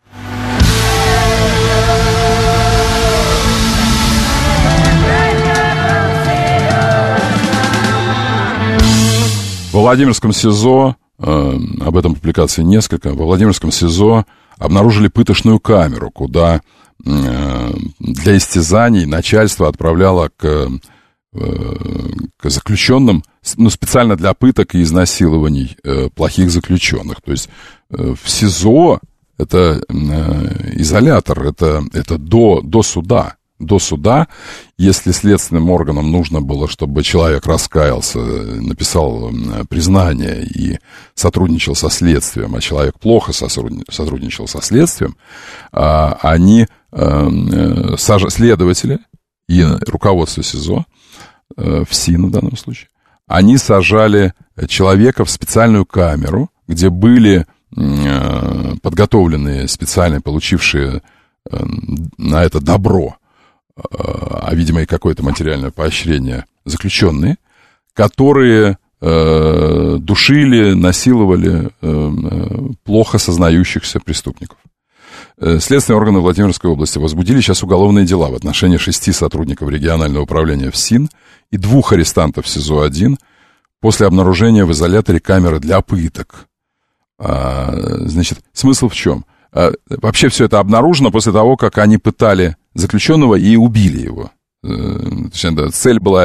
Во Владимирском СИЗО, об этом публикаций несколько, во Владимирском СИЗО обнаружили пыточную камеру, куда для истязаний начальство отправляло к заключенным, специально для пыток и изнасилований плохих заключенных. То есть в СИЗО это изолятор, это до суда. До суда, если следственным органам нужно было, чтобы человек раскаялся, написал признание и сотрудничал со следствием, а человек плохо сотрудничал со следствием, они, следователи и руководство СИЗО, ФСИН в данном случае, они сажали человека в специальную камеру, где были подготовленные, специально получившие на это добро, видимо, и какое-то материальное поощрение заключенные, которые душили, насиловали плохо сознающихся преступников. Следственные органы Владимирской области возбудили сейчас уголовные дела в отношении 6 сотрудников регионального управления ФСИН и 2 арестантов СИЗО-1 после обнаружения в изоляторе камеры для пыток. Значит, смысл в чем? Вообще все это обнаружено после того, как они пытали заключенного и убили его. Цель была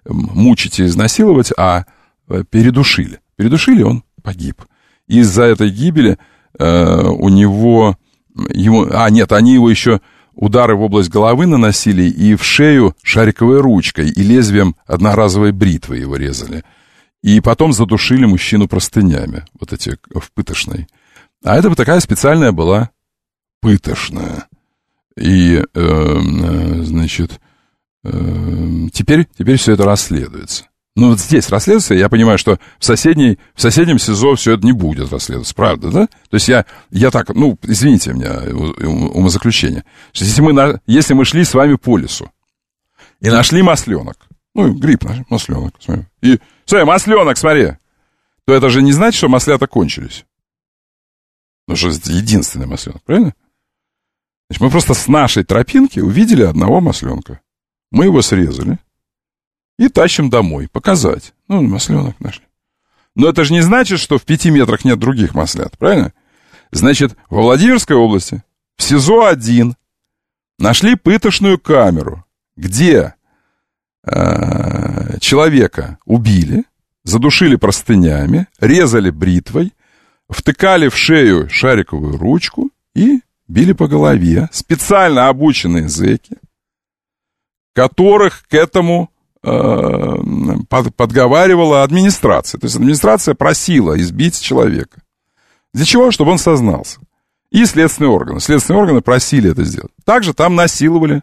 мучить и изнасиловать, а передушили. Передушили, он погиб. Из-за этой гибели у него... они его еще удары в область головы наносили и в шею шариковой ручкой, и лезвием одноразовой бритвы его резали. И потом задушили мужчину простынями, вот эти в пытошной. А это такая специальная была пытошная. И, значит, теперь все это расследуется. Ну, вот здесь расследуется, я понимаю, что в соседнем СИЗО все это не будет расследоваться, правда, да? То есть я так, извините меня, умозаключение, что если мы шли с вами по лесу и нашли масленок, гриб наш, масленок, смотри, и, масленок, смотри, то это же не значит, что маслята кончились. Потому что это единственный масленок, правильно? Значит, мы просто с нашей тропинки увидели одного масленка. Мы его срезали и тащим домой, показать. Масленок нашли. Но это же не значит, что в 5 метрах нет других маслят, правильно? Значит, во Владимирской области, в СИЗО-1, нашли пытошную камеру, где человека убили, задушили простынями, резали бритвой, втыкали в шею шариковую ручку и били по голове специально обученные зэки, которых к этому подговаривала администрация. То есть администрация просила избить человека. Для чего? Чтобы он сознался. И следственные органы. Следственные органы просили это сделать. Также там насиловали,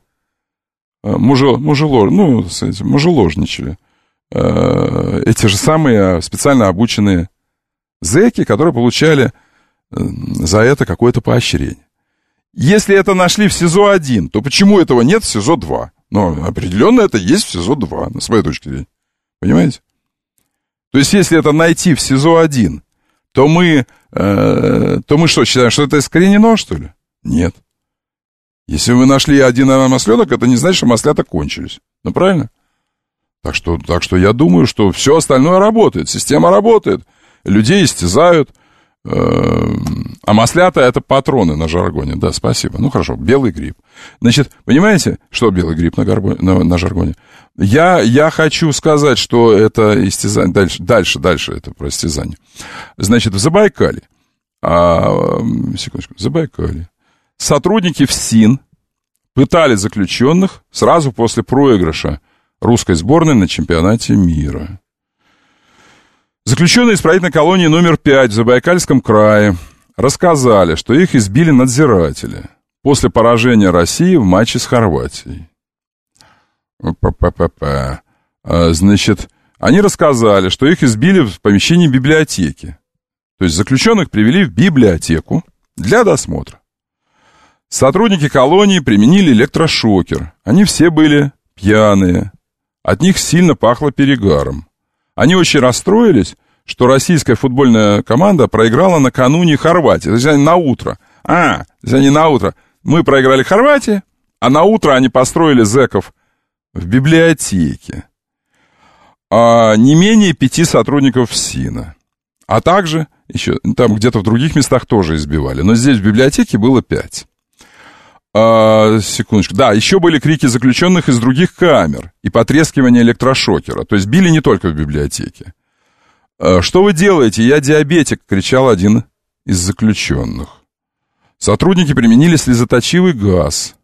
мужеложничали. Эти же самые специально обученные зэки, которые получали за это какое-то поощрение. Если это нашли в СИЗО-1, то почему этого нет в СИЗО-2? Но определенно это есть в СИЗО-2, с моей точки зрения. Понимаете? То есть, если это найти в СИЗО-1, то мы что, считаем, что это искоренено, что ли? Нет. Если вы нашли один масленок, это не значит, что маслята кончились. Правильно? Так что я думаю, что все остальное работает. Система работает. Людей истязают. А маслята — это патроны на жаргоне. Да, спасибо. Хорошо, белый гриб. Значит, понимаете, что белый гриб на жаргоне? Я хочу сказать, что это истязание. Дальше это про истязание. Значит, в Забайкалье, секундочку, в Забайкалье сотрудники ФСИН пытали заключенных сразу после проигрыша русской сборной на чемпионате мира. Заключенные исправительной колонии номер 5 в Забайкальском крае рассказали, что их избили надзиратели после поражения России в матче с Хорватией. Значит, они рассказали, что их избили в помещении библиотеки. То есть заключенных привели в библиотеку для досмотра. Сотрудники колонии применили электрошокер. Они все были пьяные. От них сильно пахло перегаром. Они очень расстроились, что российская футбольная команда проиграла накануне Хорватии. То есть они на утро. Мы проиграли Хорватии, а на утро они построили зэков в библиотеке. Не менее 5 сотрудников ФСИНа. А также еще там где-то в других местах тоже избивали. Но здесь в библиотеке было 5. Секундочку. Да, еще были крики заключенных из других камер и потрескивание электрошокера. То есть били не только в библиотеке. «Что вы делаете? Я диабетик!» — кричал один из заключенных. Сотрудники применили слезоточивый газ.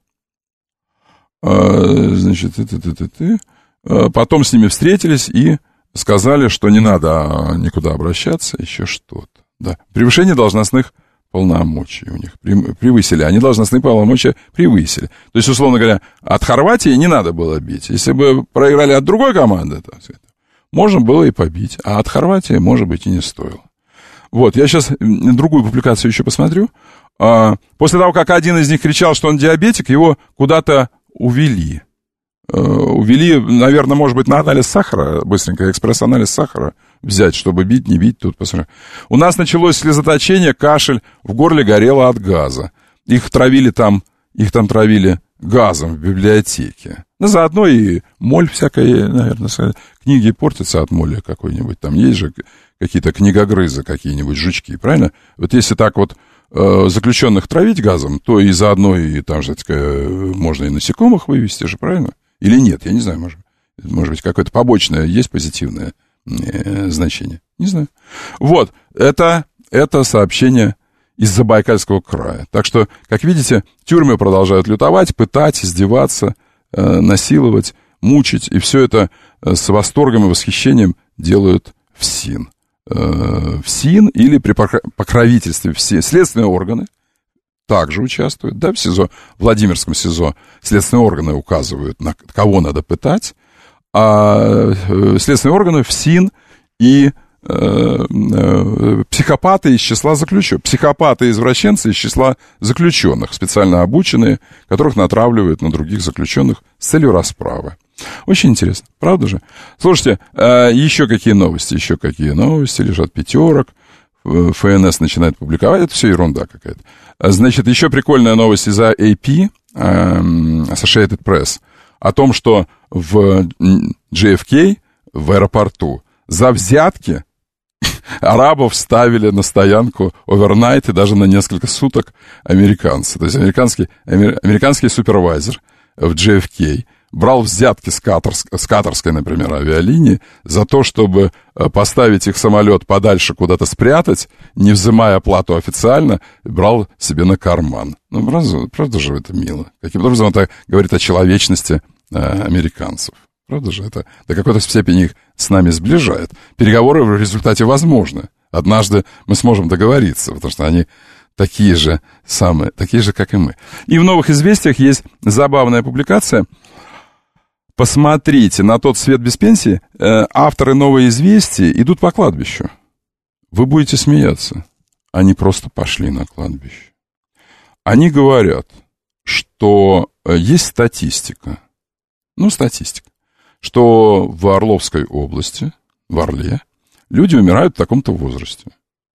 Значит, потом с ними встретились и сказали, что не надо никуда обращаться, еще что-то. Да. Превышение должностных полномочий у них превысили. Они должностные полномочия превысили. То есть, условно говоря, от Хорватии не надо было бить. Если бы проиграли от другой команды, то можно было и побить. А от Хорватии, может быть, и не стоило. Вот, я сейчас другую публикацию еще посмотрю. После того, как один из них кричал, что он диабетик, его куда-то увели. Увели, наверное, может быть, на анализ сахара, быстренько экспресс-анализ сахара взять, чтобы бить, не бить тут. Посмотрим. У нас началось слезоточение, кашель, в горле горело от газа. Их там травили газом в библиотеке. Заодно и моль всякая, наверное, книги портятся от моли какой-нибудь. Там есть же какие-то книгогрызы, какие-нибудь жучки, правильно? Вот если так вот заключенных травить газом, то и заодно и там же, можно и насекомых вывести же, правильно? Или нет, я не знаю, может. Может быть, какое-то побочное есть позитивное значение. Не знаю. Вот, это сообщение из Забайкальского края. Так что, как видите, тюрьмы продолжают лютовать, пытать, издеваться, насиловать, мучить. И все это с восторгом и восхищением делают в СИН. В СИН или при покровительстве все следственные органы также участвуют. Да, в СИЗО, в Владимирском СИЗО следственные органы указывают, на кого надо пытать, а следственные органы в СИН и психопаты из числа заключенных, психопаты и извращенцы из числа заключенных, специально обученные, которых натравливают на других заключенных с целью расправы. Очень интересно, правда же? Слушайте, еще какие новости лежат пятерок, ФНС начинает публиковать, это все ерунда какая-то. Значит, еще прикольная новость из AP, Associated Press, о том, что в JFK, в аэропорту, за взятки арабов ставили на стоянку овернайт и даже на несколько суток американцы. То есть американский супервайзер в JFK брал взятки с катарской, например, авиалинии за то, чтобы поставить их самолет подальше куда-то спрятать, не взимая оплату официально, брал себе на карман. Ну, правда же это мило? Каким образом это говорит о человечности американцев? Правда же это до какой-то степени их с нами сближает. Переговоры в результате возможны. Однажды мы сможем договориться, потому что они такие же, как и мы. И в «Новых известиях» есть забавная публикация. Посмотрите, на тот свет без пенсии авторы «Новых известий» идут по кладбищу. Вы будете смеяться. Они просто пошли на кладбище. Они говорят, что есть статистика. Статистика. Что в Орловской области, в Орле, люди умирают в таком-то возрасте.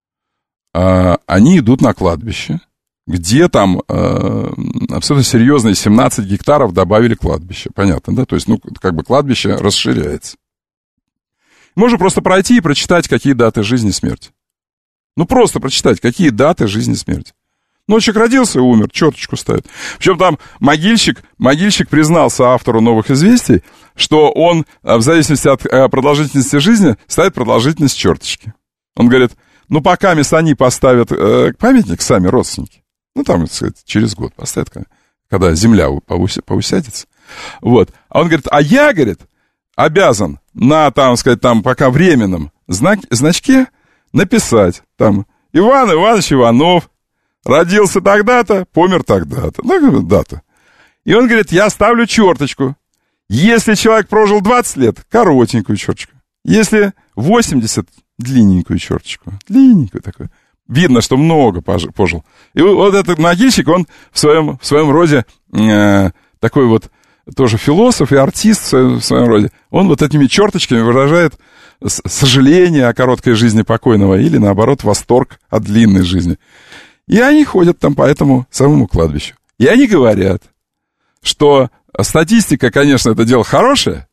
Они идут на кладбище, где там абсолютно серьезные 17 гектаров добавили кладбище. Понятно, да? То есть, кладбище расширяется. Можно просто пройти и прочитать, какие даты жизни и смерти. Просто прочитать, какие даты жизни и смерти. Человек родился и умер, черточку ставит. Причем там могильщик признался автору «Новых известий», что он в зависимости от продолжительности жизни ставит продолжительность черточки. Он говорит, пока они поставят памятник, сами родственники, через год поставят, когда земля поусядется. Вот. А он говорит, я, обязан на, пока временном значке написать, Иван Иванович Иванов, родился тогда-то, помер тогда-то. Дата. И он говорит, я ставлю черточку. Если человек прожил 20 лет, коротенькую черточку. Если 80, длинненькую черточку. Длинненькую такую. Видно, что много пожил. И вот этот могильщик, он в своем роде такой вот тоже философ и артист в своем роде. Он вот этими черточками выражает сожаление о короткой жизни покойного или, наоборот, восторг от длинной жизни. И они ходят там по этому самому кладбищу. И они говорят, что статистика, конечно, это дело хорошее,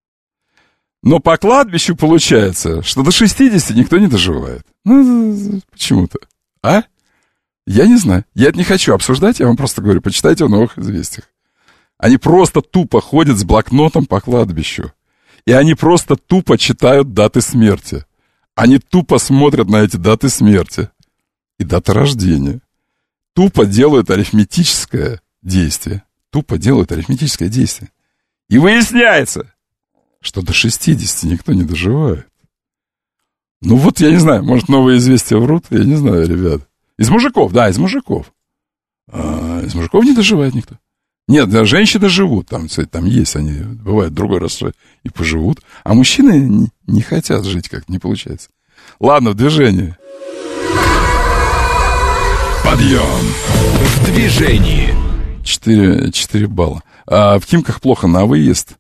но по кладбищу получается, что до 60 никто не доживает. Почему-то. Я не знаю. Я это не хочу обсуждать, я вам просто говорю, почитайте в «Новых известиях». Они просто тупо ходят с блокнотом по кладбищу. И они просто тупо читают даты смерти. Они тупо смотрят на эти даты смерти. И дата рождения. Тупо делают арифметическое действие. И выясняется, что до 60 никто не доживает. Я не знаю, может, «Новые известия» врут? Я не знаю, ребят. Из мужиков. Из мужиков не доживает никто. Нет, женщины живут, там есть, они, бывает, другой раз и поживут. А мужчины не хотят жить, как не получается. Ладно, в движении. Подъем в движении. 4 балла. В Химках плохо на выезд.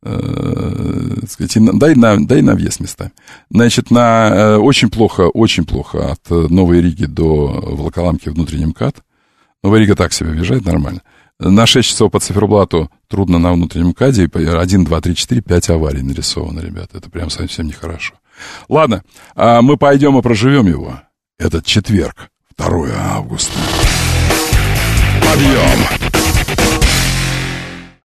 Дай на въезд местами. Значит, очень плохо от Новой Риги до Волоколамки внутренний МКАД. Новая Рига так себя въезжает нормально. На 6 часов по циферблату трудно на внутреннем МКАДе. 1, 2, 3, 4, 5 аварий нарисовано, ребята. Это прям совсем нехорошо. Ладно, мы пойдем и проживем его. Этот четверг, 2 августа. Подъем!